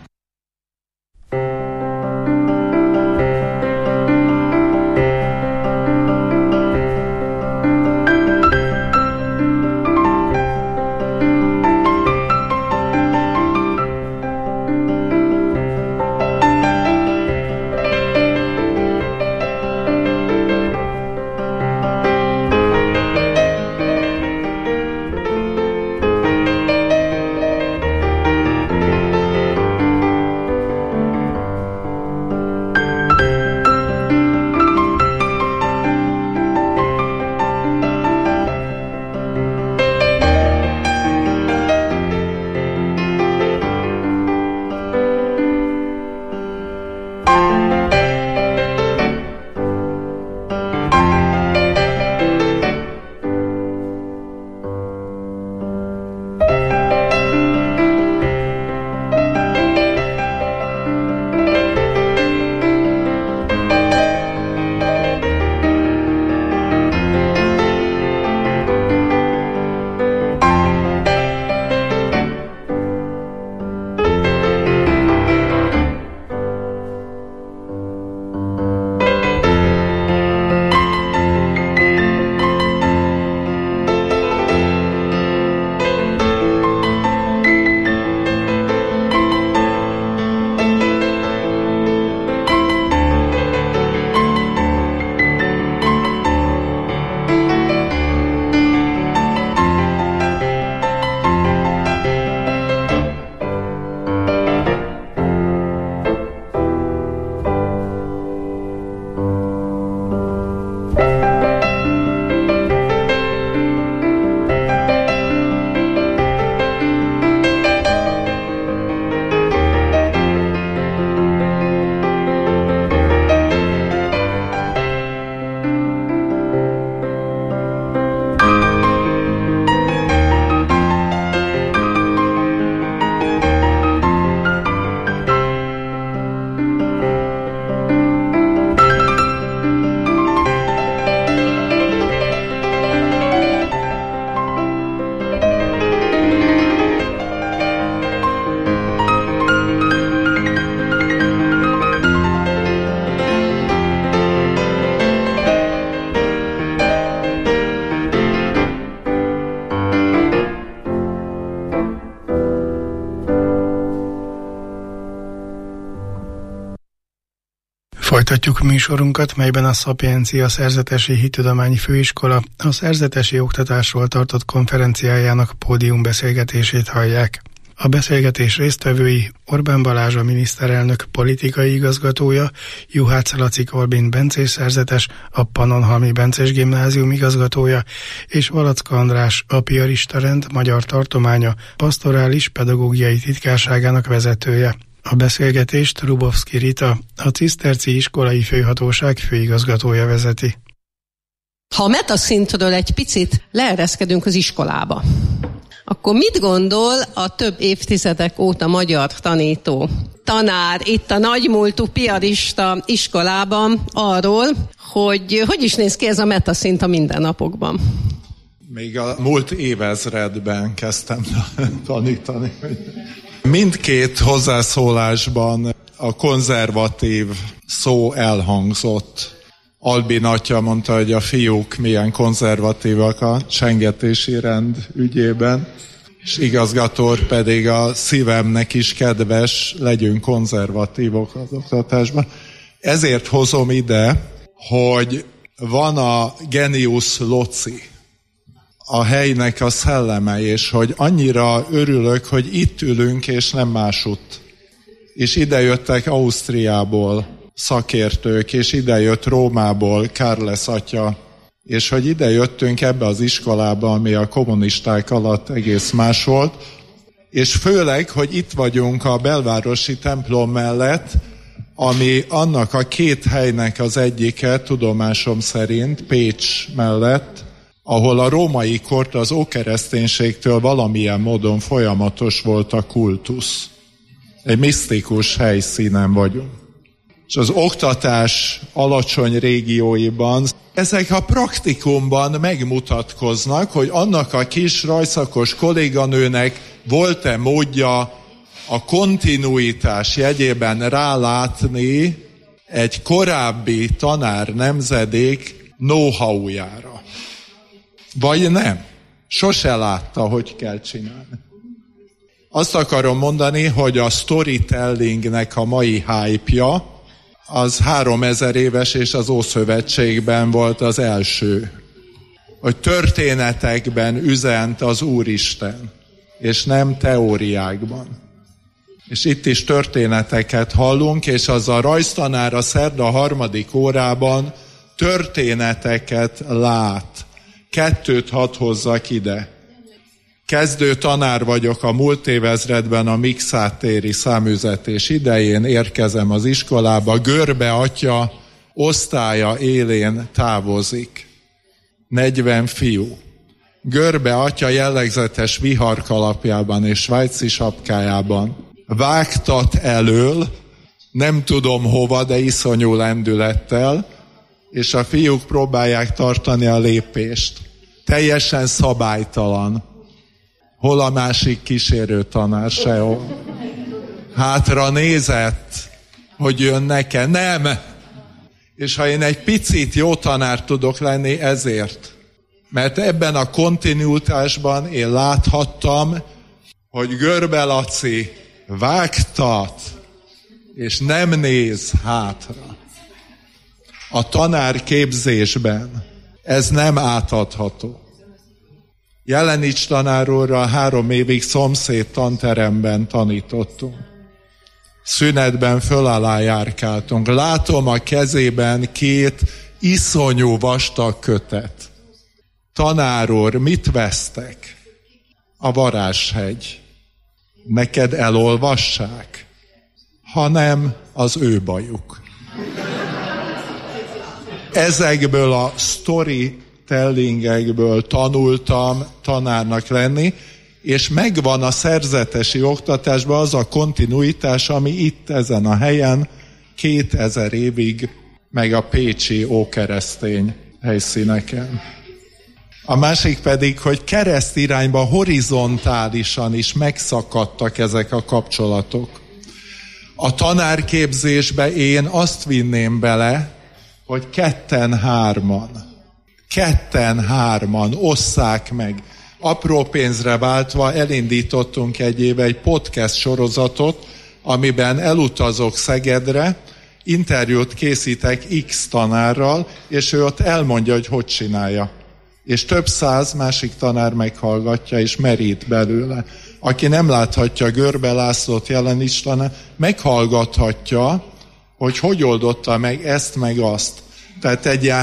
Folytatjuk műsorunkat, melyben a Szapiencia Szerzetesi Hittudományi Főiskola a szerzetesi oktatásról tartott konferenciájának pódiumbeszélgetését hallják. A beszélgetés résztvevői Orbán Balázs, a miniszterelnök politikai igazgatója, Juhász Laci Korbin bencés szerzetes, a Pannonhalmi Bencés Gimnázium igazgatója, és Valacka András, a Piarista Rend Magyar Tartománya Pastorális Pedagógiai Titkárságának vezetője. A beszélgetést Rubovszki Rita, a Ciszterci Iskolai Főhatóság főigazgatója vezeti. Ha a metaszintről egy picit leereszkedünk az iskolába, akkor mit gondol a több évtizedek óta magyar tanító, tanár itt a nagymúltú piarista iskolában arról, hogy hogy is néz ki ez a metaszint a mindennapokban? Még a múlt évezredben kezdtem tanítani. Mindkét hozzászólásban a konzervatív szó elhangzott. Albin atya mondta, hogy a fiúk milyen konzervatívak a csengetési rend ügyében, és igazgató pedig a szívemnek is kedves, legyünk konzervatívok az oktatásban. Ezért hozom ide, hogy van a genius loci, a helynek a szelleme, és hogy annyira örülök, hogy itt ülünk, és nem másutt. És idejöttek Ausztriából szakértők, és idejött Rómából Kárlesz atya, és hogy idejöttünk ebbe az iskolába, ami a kommunisták alatt egész más volt, és főleg, hogy itt vagyunk a belvárosi templom mellett, ami annak a két helynek az egyike, tudomásom szerint, Pécs mellett, ahol a római kort az ókereszténységtől valamilyen módon folyamatos volt a kultusz. Egy misztikus helyszínen vagyunk. és az oktatás alacsony régióiban ezek a praktikumban megmutatkoznak, hogy annak a kis rajszakos kolléganőnek volt-e módja a kontinuitás jegyében rálátni egy korábbi tanár nemzedék know-how-jára. Vagy nem. Sose látta, hogy kell csinálni. Azt akarom mondani, hogy a storytellingnek a mai hype-ja az háromezer éves, és az Ószövetségben volt az első. Hogy történetekben üzent az Úristen, és nem teóriákban. És itt is történeteket hallunk, és az a rajztanár a szerda harmadik órában történeteket lát. Kettőt hadd hozzak ide. Kezdő tanár vagyok a múlt évezredben a Mikszátéri számüzetés idején, érkezem az iskolába, Görbe atya osztálya élén távozik. negyven fiú. Görbe atya jellegzetes viharkalapjában és svájci sapkájában vágtat elől, nem tudom hova, de iszonyú lendülettel, és a fiúk próbálják tartani a lépést. Teljesen szabálytalan. Hol a másik kísérő tanár, sehol. Hátra nézett, hogy jönnek-e. Nem! És ha én egy picit jó tanár tudok lenni, ezért. Mert ebben a kontinuitásban én láthattam, hogy Görbe Laci vágtat, és nem néz hátra. A tanárképzésben ez nem átadható. Jelenics tanár úrral három évig szomszéd tanteremben tanítottunk. Szünetben föl alá járkáltunk. Látom a kezében két iszonyú vastag kötet. Tanár úr, mit vesztek? A Varázshegy. Neked elolvassák? Hanem az ő bajuk. Ezekből a storytellingekből tanultam tanárnak lenni, és megvan a szerzetesi oktatásban az a kontinuitás, ami itt ezen a helyen kétezer évig, meg a pécsi ókeresztény helyszíneken. A másik pedig, hogy kereszt irányba horizontálisan is megszakadtak ezek a kapcsolatok. A tanárképzésbe én azt vinném bele, hogy ketten-hárman, ketten-hárman osszák meg. Apró pénzre váltva elindítottunk egy éve egy podcast sorozatot, amiben elutazok Szegedre, interjút készítek X tanárral, és ő ott elmondja, hogy hogy csinálja. És több száz másik tanár meghallgatja, és merít belőle. Aki nem láthatja Görbe Lászlót, Jelenics tanár, meghallgathatja, hogy hogy oldotta meg ezt, meg azt. Tehát egy ilyen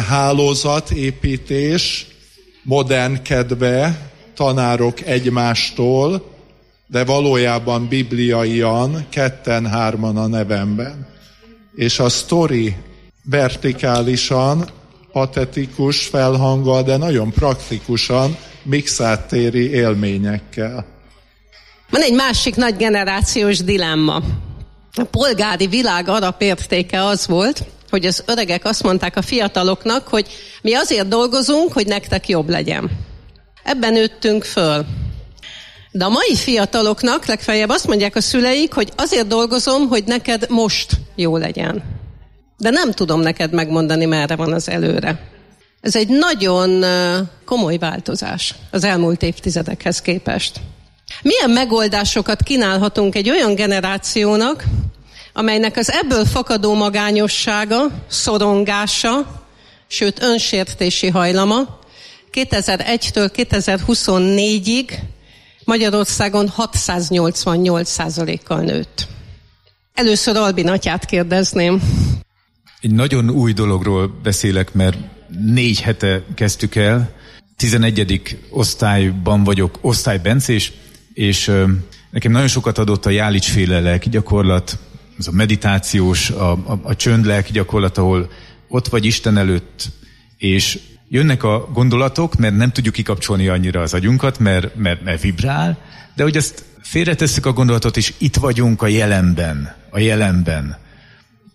hálózatépítés, modernkedve, tanárok egymástól, de valójában bibliaian, ketten-hárman a nevemben. És a sztori vertikálisan, patetikus felhanggal, de nagyon praktikusan, Mikszátéri élményekkel. Van egy másik nagy generációs dilemma. A polgári világ alapértéke az volt, hogy az öregek azt mondták a fiataloknak, hogy mi azért dolgozunk, hogy nektek jobb legyen. Ebben nőttünk föl. De a mai fiataloknak legfeljebb azt mondják a szüleik, hogy azért dolgozom, hogy neked most jó legyen. De nem tudom neked megmondani, merre van az előre. Ez egy nagyon komoly változás az elmúlt évtizedekhez képest. Milyen megoldásokat kínálhatunk egy olyan generációnak, amelynek az ebből fakadó magányossága, szorongása, sőt önsértési hajlama kétezer-egytől kétezer-huszonnégyig Magyarországon hatszáznyolcvannyolc százalékkal nőtt. Először Albin atyát kérdezném. Egy nagyon új dologról beszélek, mert négy hete kezdtük el. tizenegyedik osztályban vagyok, osztálybencés, és ö, nekem nagyon sokat adott a Jálics-féle lelkigyakorlat, az a meditációs, a, a, a csönd lelkigyakorlat, ahol ott vagy Isten előtt, és jönnek a gondolatok, mert nem tudjuk kikapcsolni annyira az agyunkat, mert, mert, mert vibrál, de hogy ezt félretesszük a gondolatot, és itt vagyunk a jelenben, a jelenben.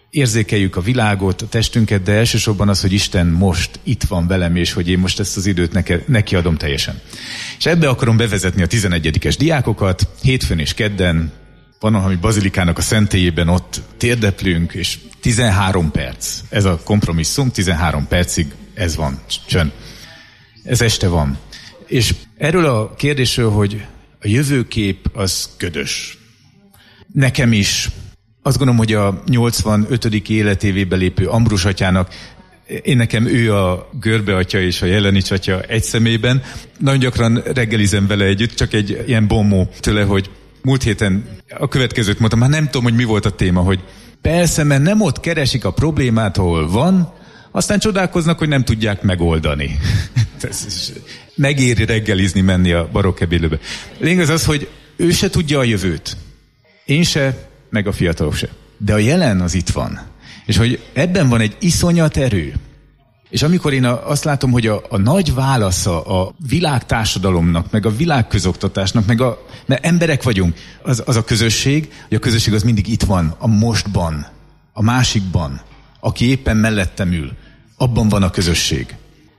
érzékeljük a világot, a testünket, de elsősorban az, hogy Isten most itt van velem, és hogy én most ezt az időt neke, neki adom teljesen. És ebbe akarom bevezetni a tizenegyedikes diákokat, hétfőn és kedden, Pannonhalmi Bazilikának a szentélyében ott térdeplünk, és tizenhárom perc, ez a kompromisszum, tizenhárom percig ez van, csönd. Ez este van. És erről a kérdésről, hogy a jövőkép az ködös. Nekem is, azt gondolom, hogy a nyolcvanötödik életévébe lépő Ambrus atyának, én nekem ő a Görbe atya és a Jelenics atya egy személyben. Nagyon gyakran reggelizem vele együtt, csak egy ilyen bombó tőle, hogy múlt héten a következőt mondtam, már nem tudom, hogy mi volt a téma, hogy persze, mert nem ott keresik a problémát, ahol van, aztán csodálkoznak, hogy nem tudják megoldani. Megéri reggelizni, menni a barokk ebédlőbe. Lényeg az az, hogy ő se tudja a jövőt. Én se, meg a fiatalok se. De a jelen az itt van. És hogy ebben van egy iszonyat erő. És amikor én a, azt látom, hogy a, a nagy válasza a világtársadalomnak, meg a világközoktatásnak, meg a, mert emberek vagyunk, az, az a közösség, hogy a közösség az mindig itt van, a mostban, a másikban, aki éppen mellettem ül. Abban van a közösség.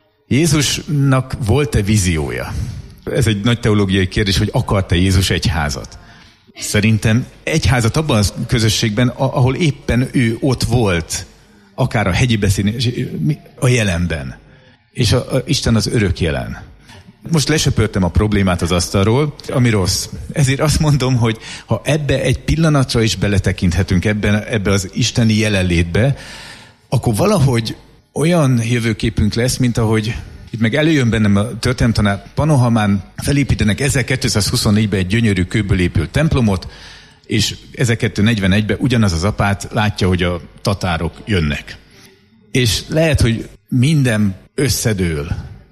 Jézusnak volt-e víziója? Ez egy nagy teológiai kérdés, hogy akart-e Jézus egyházat? Szerintem egyházat abban a közösségben, ahol éppen ő ott volt, akár a hegyi beszélés, a jelenben. És a, a Isten az örök jelen. Most lesöpörtem a problémát az asztalról, ami rossz. Ezért azt mondom, hogy ha ebbe egy pillanatra is beletekinthetünk, ebben, ebbe az isteni jelenlétbe, akkor valahogy olyan jövőképünk lesz, mint ahogy itt meg előjön bennem a történelemtanár, Pannonhalmán felépítenek ezerkétszázhuszonnégyben egy gyönyörű kőből épült templomot, és ezerkétszáznegyvenegyben ugyanaz az apát látja, hogy a tatárok jönnek. És lehet, hogy minden összedől,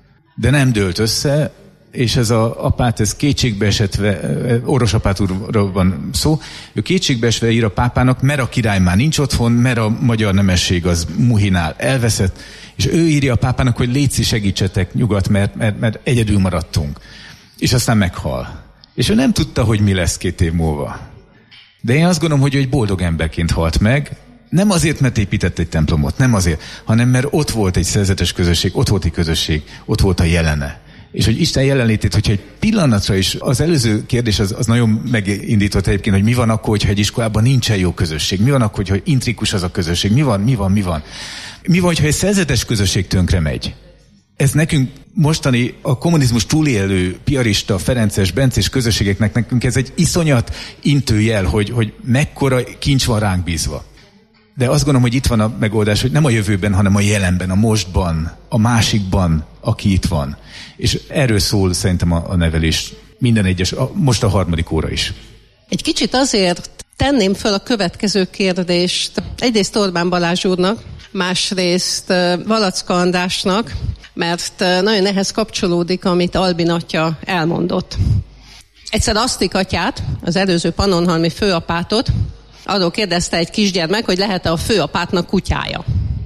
de nem dőlt össze, és ez az apát, ez kétségbeesetve, Orros apát úrról van szó, ő kétségbeesve ír a pápának, mert a király már nincs otthon, mert a magyar nemesség az Muhinál elveszett, és ő írja a pápának, hogy létszi, segítsetek nyugat, mert, mert, mert egyedül maradtunk. És aztán meghal. És ő nem tudta, hogy mi lesz két év múlva. De én azt gondolom, hogy ő egy boldog emberként halt meg, nem azért, mert épített egy templomot, nem azért, hanem mert ott volt egy szerzetes közösség, ott volt egy közösség, ott volt a jelene. És hogy Isten jelenlétét, hogyha egy pillanatra is, az előző kérdés az, az nagyon megindított egyébként, hogy mi van akkor, hogyha egy iskolában nincsen jó közösség, mi van akkor, hogyha intrikus az a közösség, mi van, mi van, mi van. Mi van, hogyha egy szerzetes közösség tönkre megy? Ez nekünk mostani a kommunizmus túlélő piarista, ferences, bencés közösségeknek nekünk ez egy iszonyat intőjel, hogy, hogy mekkora kincs van ránk bízva. De azt gondolom, hogy itt van a megoldás, hogy nem a jövőben, hanem a jelenben, a mostban, a másikban, aki itt van. És erről szól szerintem a, a nevelés minden egyes, a, most a harmadik óra is. Egy kicsit azért tenném föl a következő kérdést. Egyrészt Orbán Balázs úrnak, másrészt Valacka Andrásnak, mert nagyon ehhez kapcsolódik, amit Albin atya elmondott. Egyszer Asztik atyát, az előző pannonhalmi főapátot, arról kérdezte egy kisgyermek, hogy lehet-e a főapátnak kutyája.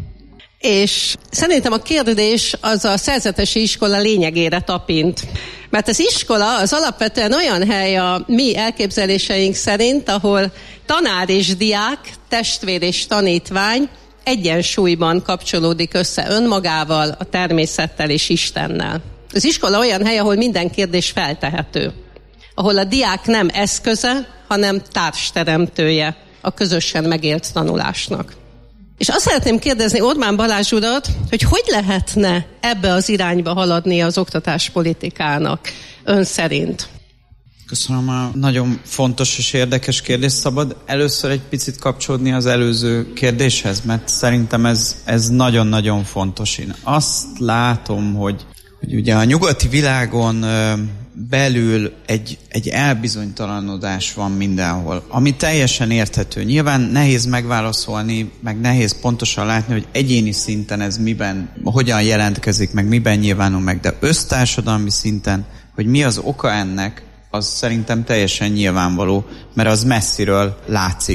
És szerintem a kérdés az a szerzetesi iskola lényegére tapint. Mert az iskola az alapvetően olyan hely a mi elképzeléseink szerint, ahol tanár és diák, testvér és tanítvány egyensúlyban kapcsolódik össze önmagával, a természettel és Istennel. Az iskola olyan hely, ahol minden kérdés feltehető. Ahol a diák nem eszköze, hanem társteremtője a közösen megélt tanulásnak. És azt szeretném kérdezni Orbán Balázs urat, hogy hogy lehetne ebbe az irányba haladni az oktatáspolitikának ön szerint? Köszönöm, a nagyon fontos és érdekes kérdés. Szabad először egy picit kapcsolódni az előző kérdéshez, mert szerintem ez, ez nagyon-nagyon fontos. Én azt látom, hogy, hogy ugye a nyugati világon belül egy, egy elbizonytalanodás van mindenhol, ami teljesen érthető. Nyilván nehéz megválaszolni, meg nehéz pontosan látni, hogy egyéni szinten ez miben, hogyan jelentkezik, meg miben nyilvánul meg, de össztársadalmi szinten, hogy mi az oka ennek, az szerintem teljesen nyilvánvaló, mert az messziről látszik.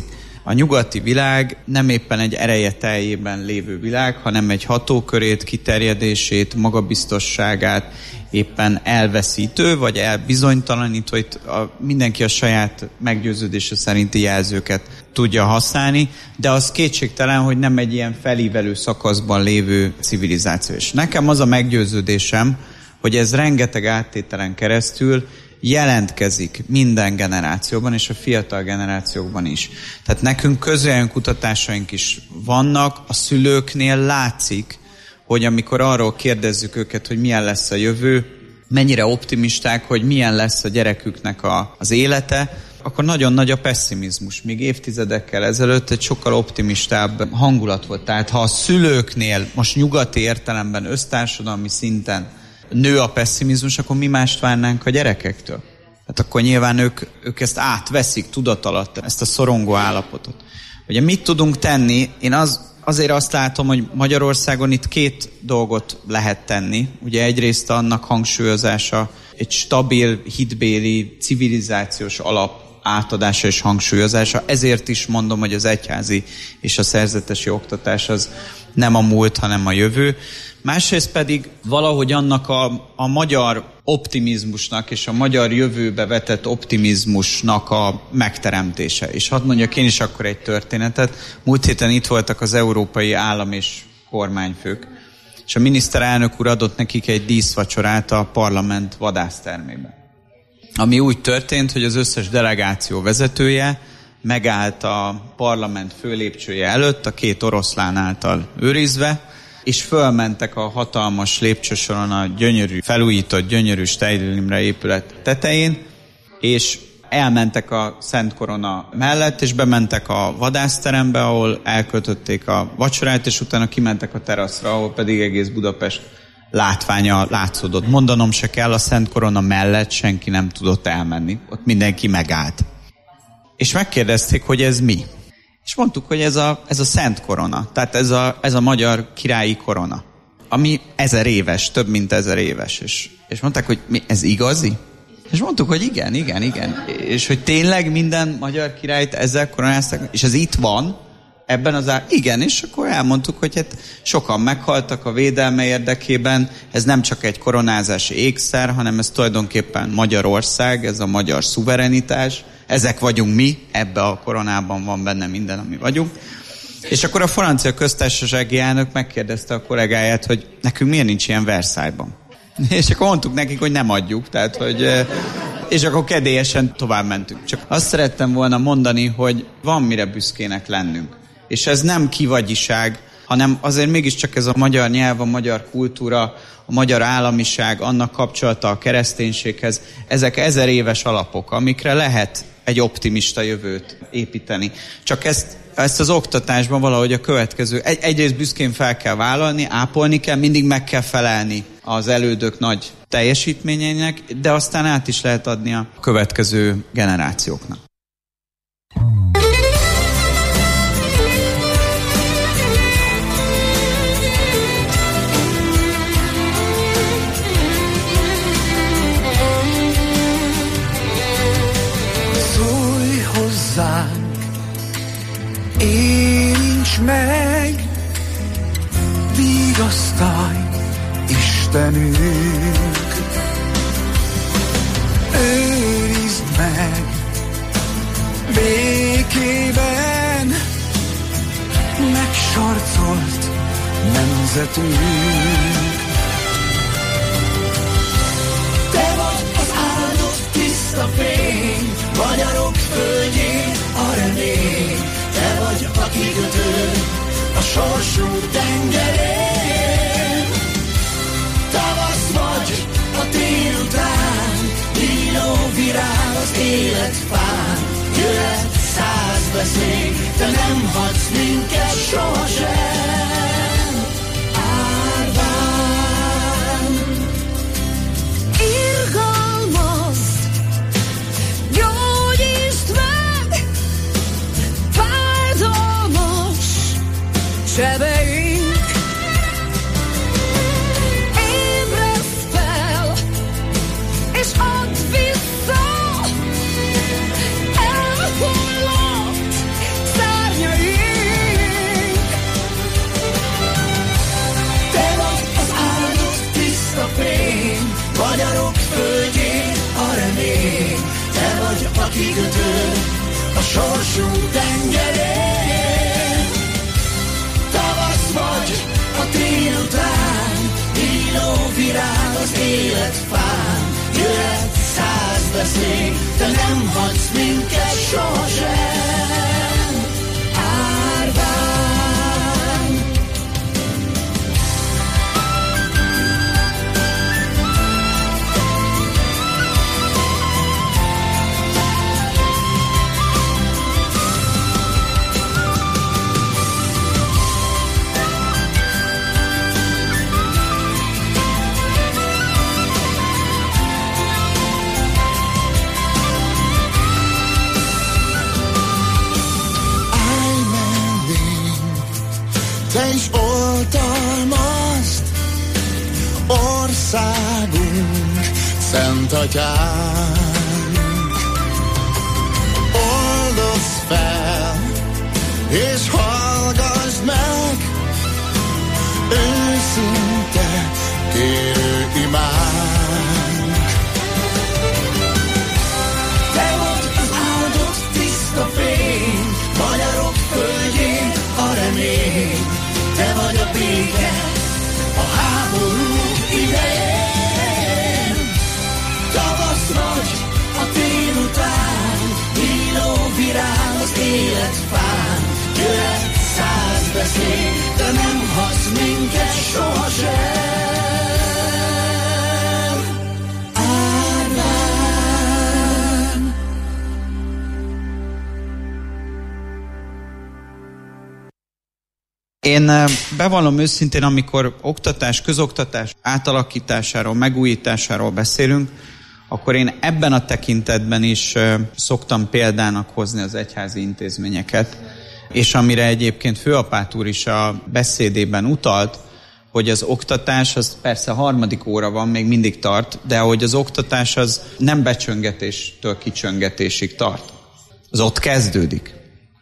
a nyugati világ nem éppen egy ereje teljében lévő világ, hanem egy hatókörét, kiterjedését, magabiztosságát éppen elveszítő, vagy elbizonytalanító, hogy a, mindenki a saját meggyőződése szerinti jelzőket tudja használni, de az kétségtelen, hogy nem egy ilyen felívelő szakaszban lévő civilizáció. És nekem az a meggyőződésem, hogy ez rengeteg áttételen keresztül jelentkezik minden generációban, és a fiatal generációkban is. Tehát nekünk közöljön kutatásaink is vannak, a szülőknél látszik, hogy amikor arról kérdezzük őket, hogy milyen lesz a jövő, mennyire optimisták, hogy milyen lesz a gyereküknek a, az élete, akkor nagyon nagy a pessimizmus. Míg évtizedekkel ezelőtt egy sokkal optimistább hangulat volt. Tehát ha a szülőknél most nyugati értelemben, össztársadalmi szinten nő a pessimizmus, akkor mi mást várnánk a gyerekektől? Hát akkor nyilván ők, ők ezt átveszik tudat alatt, ezt a szorongó állapotot. Ugye mit tudunk tenni? Én az, azért azt látom, hogy Magyarországon itt két dolgot lehet tenni. Ugye egyrészt annak hangsúlyozása, egy stabil, hitbéli, civilizációs alap átadása és hangsúlyozása. Ezért is mondom, hogy az egyházi és a szerzetesi oktatás az nem a múlt, hanem a jövő. Másrészt pedig valahogy annak a, a magyar optimizmusnak és a magyar jövőbe vetett optimizmusnak a megteremtése. És hadd mondjak én is akkor egy történetet. Múlt héten itt voltak az európai állam és kormányfők, és a miniszterelnök úr adott nekik egy díszvacsorát a parlament vadásztermében. Ami úgy történt, hogy az összes delegáció vezetője megállt a parlament főlépcsője előtt, a két oroszlán által őrizve, és fölmentek a hatalmas lépcsősoron a gyönyörű, felújított, gyönyörű Steindl Imre épület tetején, és elmentek a Szent Korona mellett, és bementek a vadászterembe, ahol elköltötték a vacsorát, és utána kimentek a teraszra, ahol pedig egész Budapest látványa látszódott. Mondanom se kell, a Szent Korona mellett senki nem tudott elmenni. Ott mindenki megállt. És megkérdezték, hogy ez mi? És mondtuk, hogy ez a, ez a Szent Korona, tehát ez a, ez a magyar királyi korona, ami ezer éves, több mint ezer éves. És, és mondták, hogy mi, ez igazi? És mondtuk, hogy igen, igen, igen. És hogy tényleg minden magyar királyt ezzel koronáztak, és ez itt van, ebben az áll... Igen, és akkor elmondtuk, hogy hát sokan meghaltak a védelme érdekében, ez nem csak egy koronázási ékszer, hanem ez tulajdonképpen Magyarország, ez a magyar szuverenitás, ezek vagyunk mi, ebbe a koronában van benne minden, ami vagyunk. És akkor a francia köztársasági elnök megkérdezte a kollégáját, hogy nekünk miért nincs ilyen Versailles-ban. És akkor mondtuk nekik, hogy nem adjuk, tehát, hogy... És akkor kedélyesen tovább mentünk. Csak azt szerettem volna mondani, hogy van mire büszkének lennünk. És ez nem kivagyiság, hanem azért mégiscsak ez a magyar nyelv, a magyar kultúra, a magyar államiság, annak kapcsolata a kereszténységhez, ezek ezer éves alapok, amikre lehet egy optimista jövőt építeni. Csak ezt, ezt az oktatásban valahogy a következő, egy, egyrészt büszkén fel kell vállalni, ápolni kell, mindig meg kell felelni az elődök nagy teljesítményeinek, de aztán át is lehet adni a következő generációknak. Érints meg, vigasztalj, Istenünk, őrizd meg békében megsarcolt nemzetünk. Te vagy az áldott tiszta fény, magyarok földjén a remény. Te vagy a kikötő a sorsunk tengerén. Tavasz vagy a tél után, nyíló virág az életfán. Jöhet száz veszély, te nem hagysz minket sohasem. Árván irgalmazd, gyógyítsd meg fájdalmas sebeink. Ébredsz fel, és add vissza elhullott száj. kikötő a sorsunk tengerén. Tavasz vagy a tél után, illó virág az életfán. Jöhet száz veszély, te nem hagysz minket sohasem. Árván. Te is oltalmazd országunk szent atyánk. Oldozz fel és hallgassd meg őszinte kérő imánk. Te vagy az áldott tiszta fény, magyarok földjén a remény. Te vagy a béke a háború idején. Tavasz vagy a tél után, illó virág az életfán. Jöhet száz veszély, de nem hagysz minket sohasem. Árván. Én bevallom őszintén, amikor oktatás, közoktatás átalakításáról, megújításáról beszélünk, akkor én ebben a tekintetben is szoktam példának hozni az egyházi intézményeket. És amire egyébként főapát úr is a beszédében utalt, hogy az oktatás, az persze harmadik óra van, még mindig tart, de hogy az oktatás az nem becsöngetéstől kicsöngetésig tart. Az ott kezdődik.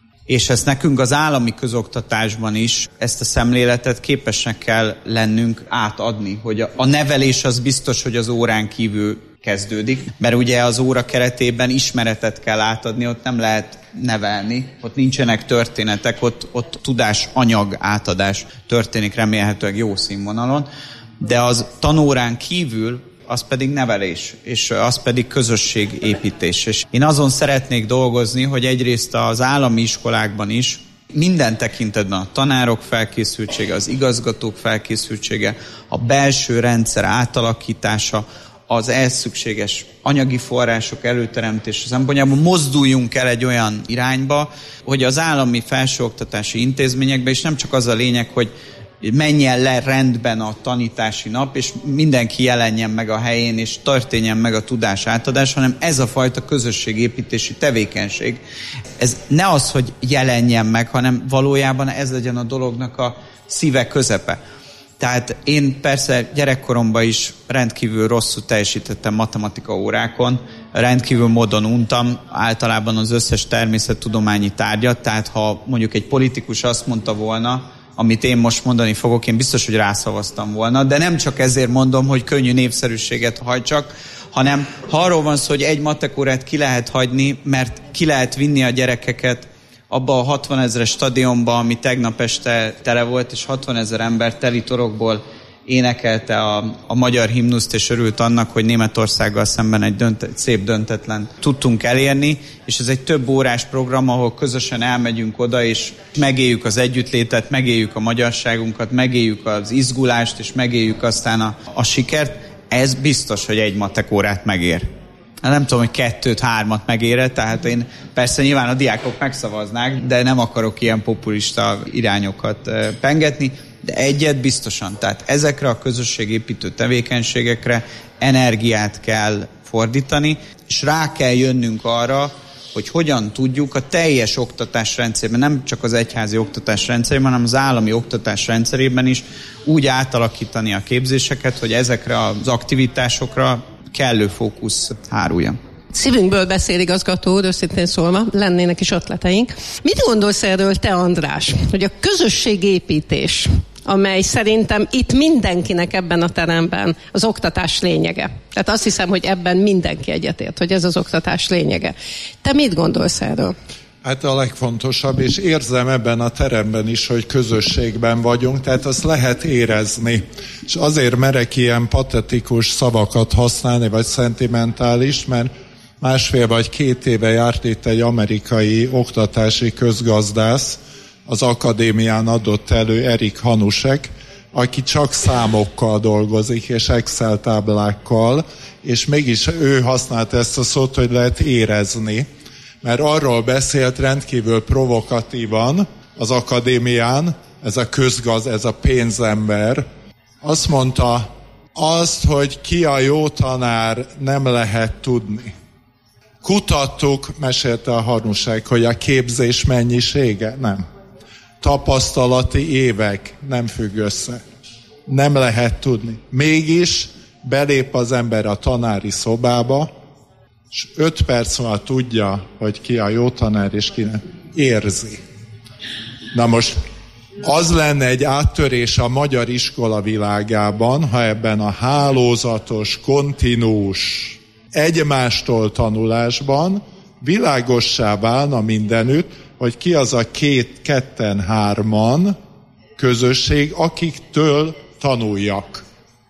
És ezt nekünk az állami közoktatásban is, ezt a szemléletet képesnek kell lennünk átadni, hogy a, a nevelés az biztos, hogy az órán kívül kezdődik, mert ugye az óra keretében ismeretet kell átadni, ott nem lehet nevelni, ott nincsenek történetek, ott, ott tudás, anyag átadás történik remélhetőleg jó színvonalon, de az tanórán kívül az pedig nevelés, és az pedig közösségépítés. És én azon szeretnék dolgozni, hogy egyrészt az állami iskolákban is minden tekintetben a tanárok felkészültsége, az igazgatók felkészültsége, a belső rendszer átalakítása, az ehhez szükséges anyagi források előteremtése szempontjából mozduljunk el egy olyan irányba, hogy az állami felsőoktatási intézményekben is nem csak az a lényeg, hogy menjen le rendben a tanítási nap, és mindenki jelenjen meg a helyén, és történjen meg a tudás átadás, hanem ez a fajta közösségépítési tevékenység. Ez ne az, hogy jelenjen meg, hanem valójában ez legyen a dolognak a szíve, közepe. Tehát én persze gyerekkoromban is rendkívül rosszul teljesítettem matematika órákon, rendkívül módon untam általában az összes természettudományi tárgyat, tehát ha mondjuk egy politikus azt mondta volna, amit én most mondani fogok, én biztos, hogy rászavaztam volna, de nem csak ezért mondom, hogy könnyű népszerűséget hajtsak, hanem ha arról van szó, hogy egy matekórát ki lehet hagyni, mert ki lehet vinni a gyerekeket abba a hatvanezres stadionba, ami tegnap este tele volt, és hatvanezer ember teli torokból énekelte a, a magyar himnuszt, és örült annak, hogy Németországgal szemben egy, dönt, egy szép döntetlen tudtunk elérni, és ez egy több órás program, ahol közösen elmegyünk oda, és megéljük az együttlétet, megéljük a magyarságunkat, megéljük az izgulást, és megéljük aztán a, a sikert. Ez biztos, hogy egy matek órát megér. Nem tudom, hogy kettőt, hármat megére, tehát én persze nyilván a diákok megszavaznák, de nem akarok ilyen populista irányokat pengetni, de egyet biztosan. Tehát ezekre a közösségépítő tevékenységekre energiát kell fordítani, és rá kell jönnünk arra, hogy hogyan tudjuk a teljes oktatás rendszerben, nem csak az egyházi oktatás rendszerében, hanem az állami oktatás rendszerében is úgy átalakítani a képzéseket, hogy ezekre az aktivitásokra kellő fókusz háruljon. Szívünkből beszél igazgató úr, őszintén szólva, lennének is ötleteink. Mit gondolsz erről te, András, hogy a közösségépítés amely szerintem itt mindenkinek ebben a teremben az oktatás lényege. Tehát azt hiszem, hogy ebben mindenki egyetért, hogy ez az oktatás lényege. Te mit gondolsz erről? Hát a legfontosabb, és érzem ebben a teremben is, hogy közösségben vagyunk, tehát azt lehet érezni. És azért merek ilyen patetikus szavakat használni, vagy szentimentális, mert másfél vagy két éve járt itt egy amerikai oktatási közgazdász, az akadémián adott elő Erik Hanusek, aki csak számokkal dolgozik, és Excel táblákkal, és mégis ő használt ezt a szót, hogy lehet érezni, mert arról beszélt rendkívül provokatívan az akadémián, ez a közgaz, ez a pénzember, azt mondta, azt, hogy ki a jó tanár, nem lehet tudni. Kutattuk, mesélte a Hanusek, hogy a képzés mennyisége? Nem. Tapasztalati évek nem függ össze. Nem lehet tudni. Mégis belép az ember a tanári szobába, és öt perc múlva tudja, hogy ki a jó tanár, és ki nem. Érzi. Na most az lenne egy áttörés a magyar iskola világában, ha ebben a hálózatos, kontinús, egymástól tanulásban világossá válna mindenütt, hogy ki az a két, ketten, hárman közösség, akiktől tanuljak.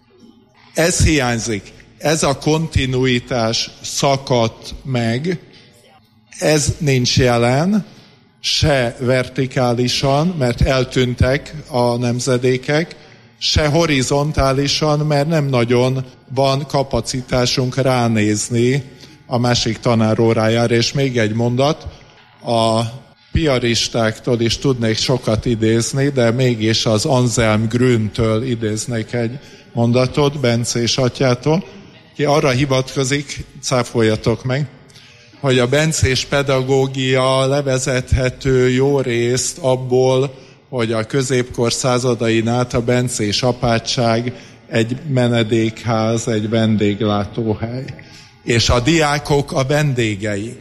Ez hiányzik. Ez a kontinuitás szakadt meg, ez nincs jelen, se vertikálisan, mert eltűntek a nemzedékek, se horizontálisan, mert nem nagyon van kapacitásunk ránézni a másik tanár órájára. És még egy mondat, a piaristáktól is tudnék sokat idézni, de mégis az Anselm Grüntől idéznék egy mondatot, Bencés atyától, ki arra hivatkozik, cáfoljatok meg, hogy a bencés pedagógia levezethető jó részt abból, hogy a középkor századain át a bencés apátság egy menedékház, egy vendéglátóhely. És a diákok a vendégeink.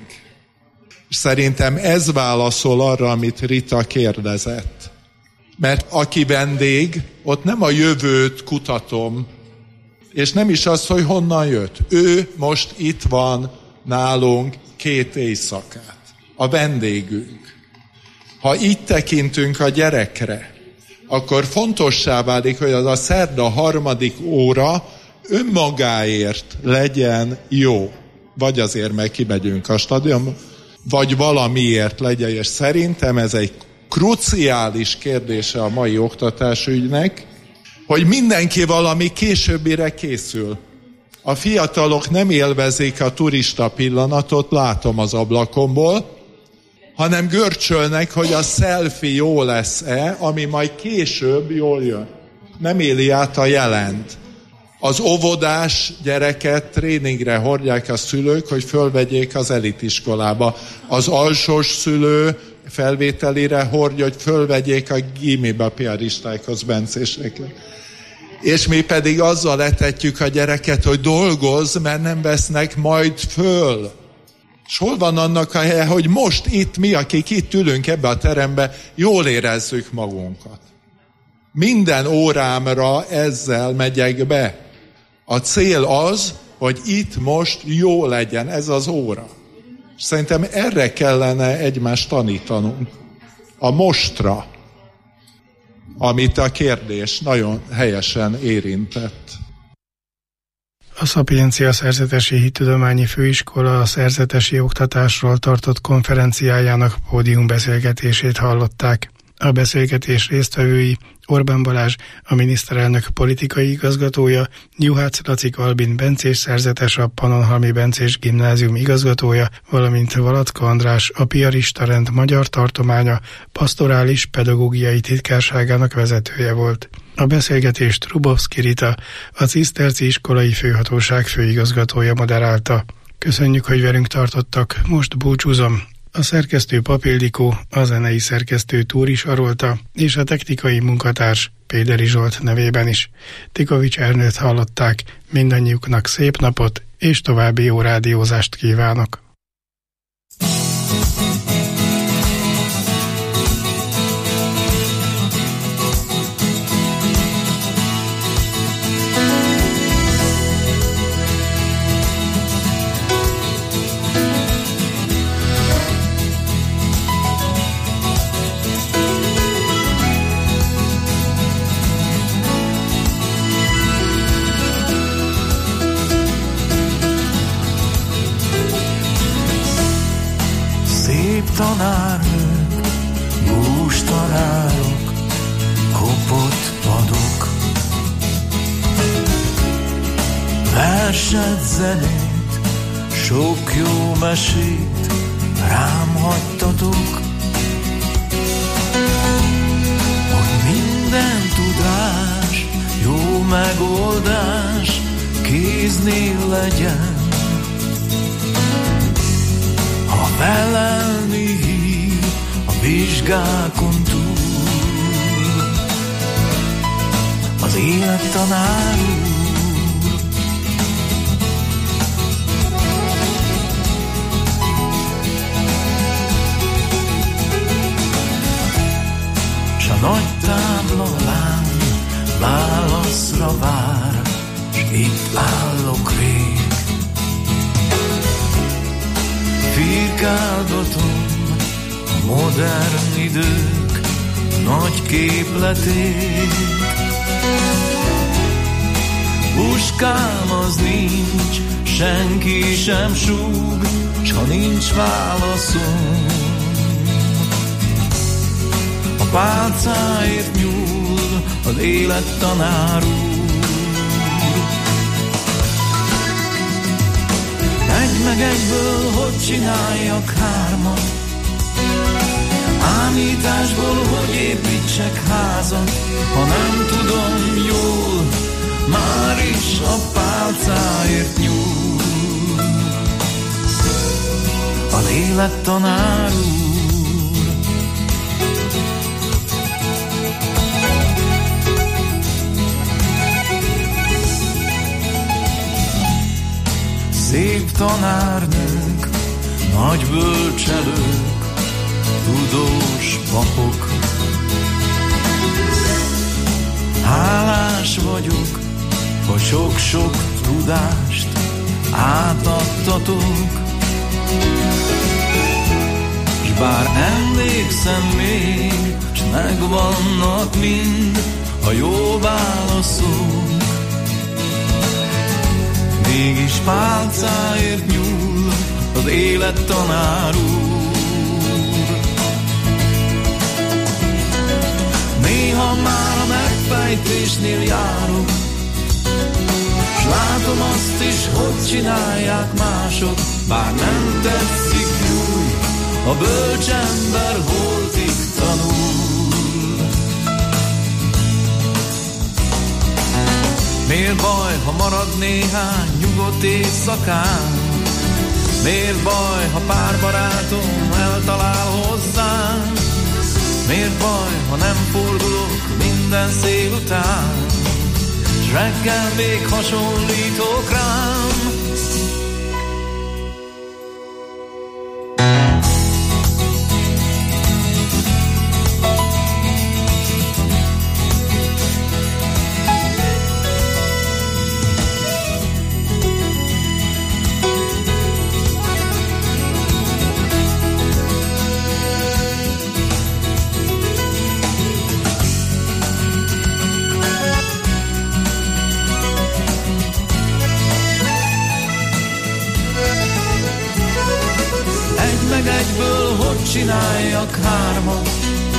Szerintem ez válaszol arra, amit Rita kérdezett. Mert aki vendég, ott nem a jövőt kutatom, és nem is az, hogy honnan jött. Ő most itt van nálunk két éjszakát. A vendégünk. Ha így tekintünk a gyerekre, akkor fontossá válik, hogy az a szerda harmadik óra önmagáért legyen jó. Vagy azért, mert kimegyünk a stadionba, vagy valamiért legyen, és szerintem ez egy kruciális kérdése a mai oktatásügynek, hogy mindenki valami későbbire készül. A fiatalok nem élvezik a turista pillanatot, látom az ablakomból, hanem görcsölnek, hogy a selfie jó lesz-e, ami majd később jól jön. Nem éli át a jelent. Az óvodás gyereket tréningre hordják a szülők, hogy fölvegyék az elitiskolába. Az alsós szülő felvételire hordja, hogy fölvegyék a gimibe piaristákhoz, bencésekre. És mi pedig azzal etetjük a gyereket, hogy dolgozz, mert nem vesznek majd föl. És hol van annak a helye, hogy most itt mi, akik itt ülünk ebbe a terembe, jól érezzük magunkat. Minden órámra ezzel megyek be. A cél az, hogy itt most jó legyen ez az óra. Szerintem erre kellene egymást tanítanunk. A mostra, amit a kérdés nagyon helyesen érintett. A Szapiencia Szerzetesi Hittudományi Főiskola a szerzetesi oktatásról tartott konferenciájának pódiumbeszélgetését hallották. A beszélgetés résztvevői Orbán Balázs, a miniszterelnök politikai igazgatója, Juhász Lacik Albin bencés szerzetes, a Pannonhalmi Bencés Gimnázium igazgatója, valamint Valatka András, a Piarista Rend Magyar Tartománya Pastorális Pedagógiai Titkárságának vezetője volt. A beszélgetést Rubovszki Rita, a Ciszterci Iskolai Főhatóság főigazgatója moderálta. Köszönjük, hogy velünk tartottak, most búcsúzom. A szerkesztő Papildikó, a zenei szerkesztő Túris Arolta és a technikai munkatárs Péderi Zsolt nevében is. Tikovics Ernőt hallották, mindannyiuknak szép napot és további jó rádiózást kívánok. tanárnők, bústarárok, kopott padok. Verset, zenét, sok jó mesét rám hagytatok, hogy minden tudás, jó megoldás kéznél legyen. Ha felelni hív a vizsgákon túl, az élet tanár úr. S a nagy tábla láng válaszra vár, s itt állok rég. Firkálgatom a modern idők nagy képletét. Puskám az nincs, senki sem súg, s ha nincs válaszom, a pálcáért nyúl az élet tanár úr. Egy meg egyből, hogy csináljak hármat, ámításból, hogy építsek házat, ha nem tudom jól, már is a pálcáért nyúl az élet tanár úr. Szép tanárnők, nagy bölcselők, tudós papok. Hálás vagyok, hogy sok-sok tudást átadtatok, s bár emlékszem még, s megvannak mind a jó válaszok, mégis pálcáért nyúl az élet tanár úr. Néha már a megfejtésnél járok, s látom azt is, hogy csinálják mások, bár nem tetszik úgy, a bölcsember holtig tanul. Miért baj, ha marad néhány nyugodt éjszakán? Miért baj, ha pár barátom eltalál hozzám? Miért baj, ha nem fordulok minden szél után, s reggel még hasonlítok rám? Csináljak hármat,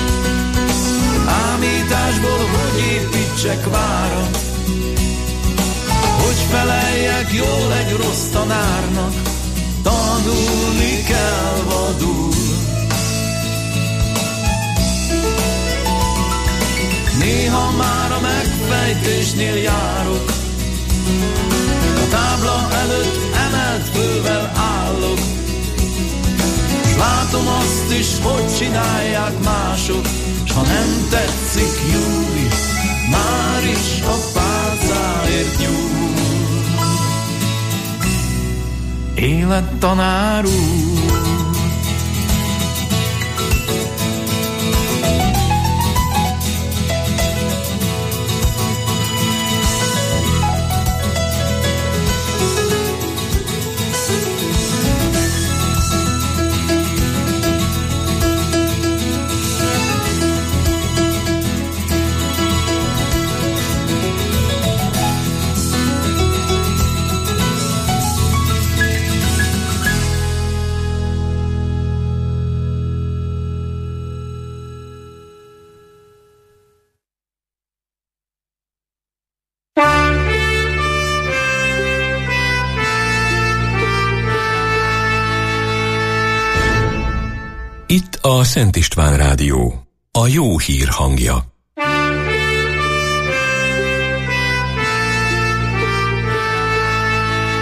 ámításból, hogy építsek várat, hogy feleljek jól egy rossz tanárnak, tanulni kell vadul. Néha már a megfejtésnél járok, a tábla előtt emelt fővel állok, látom azt is, hogy csinálják mások, s ha nem tetszik, júj, már is a pálcáért nyúl. Élet tanár úr. Itt a Szent István Rádió, a jó hír hangja.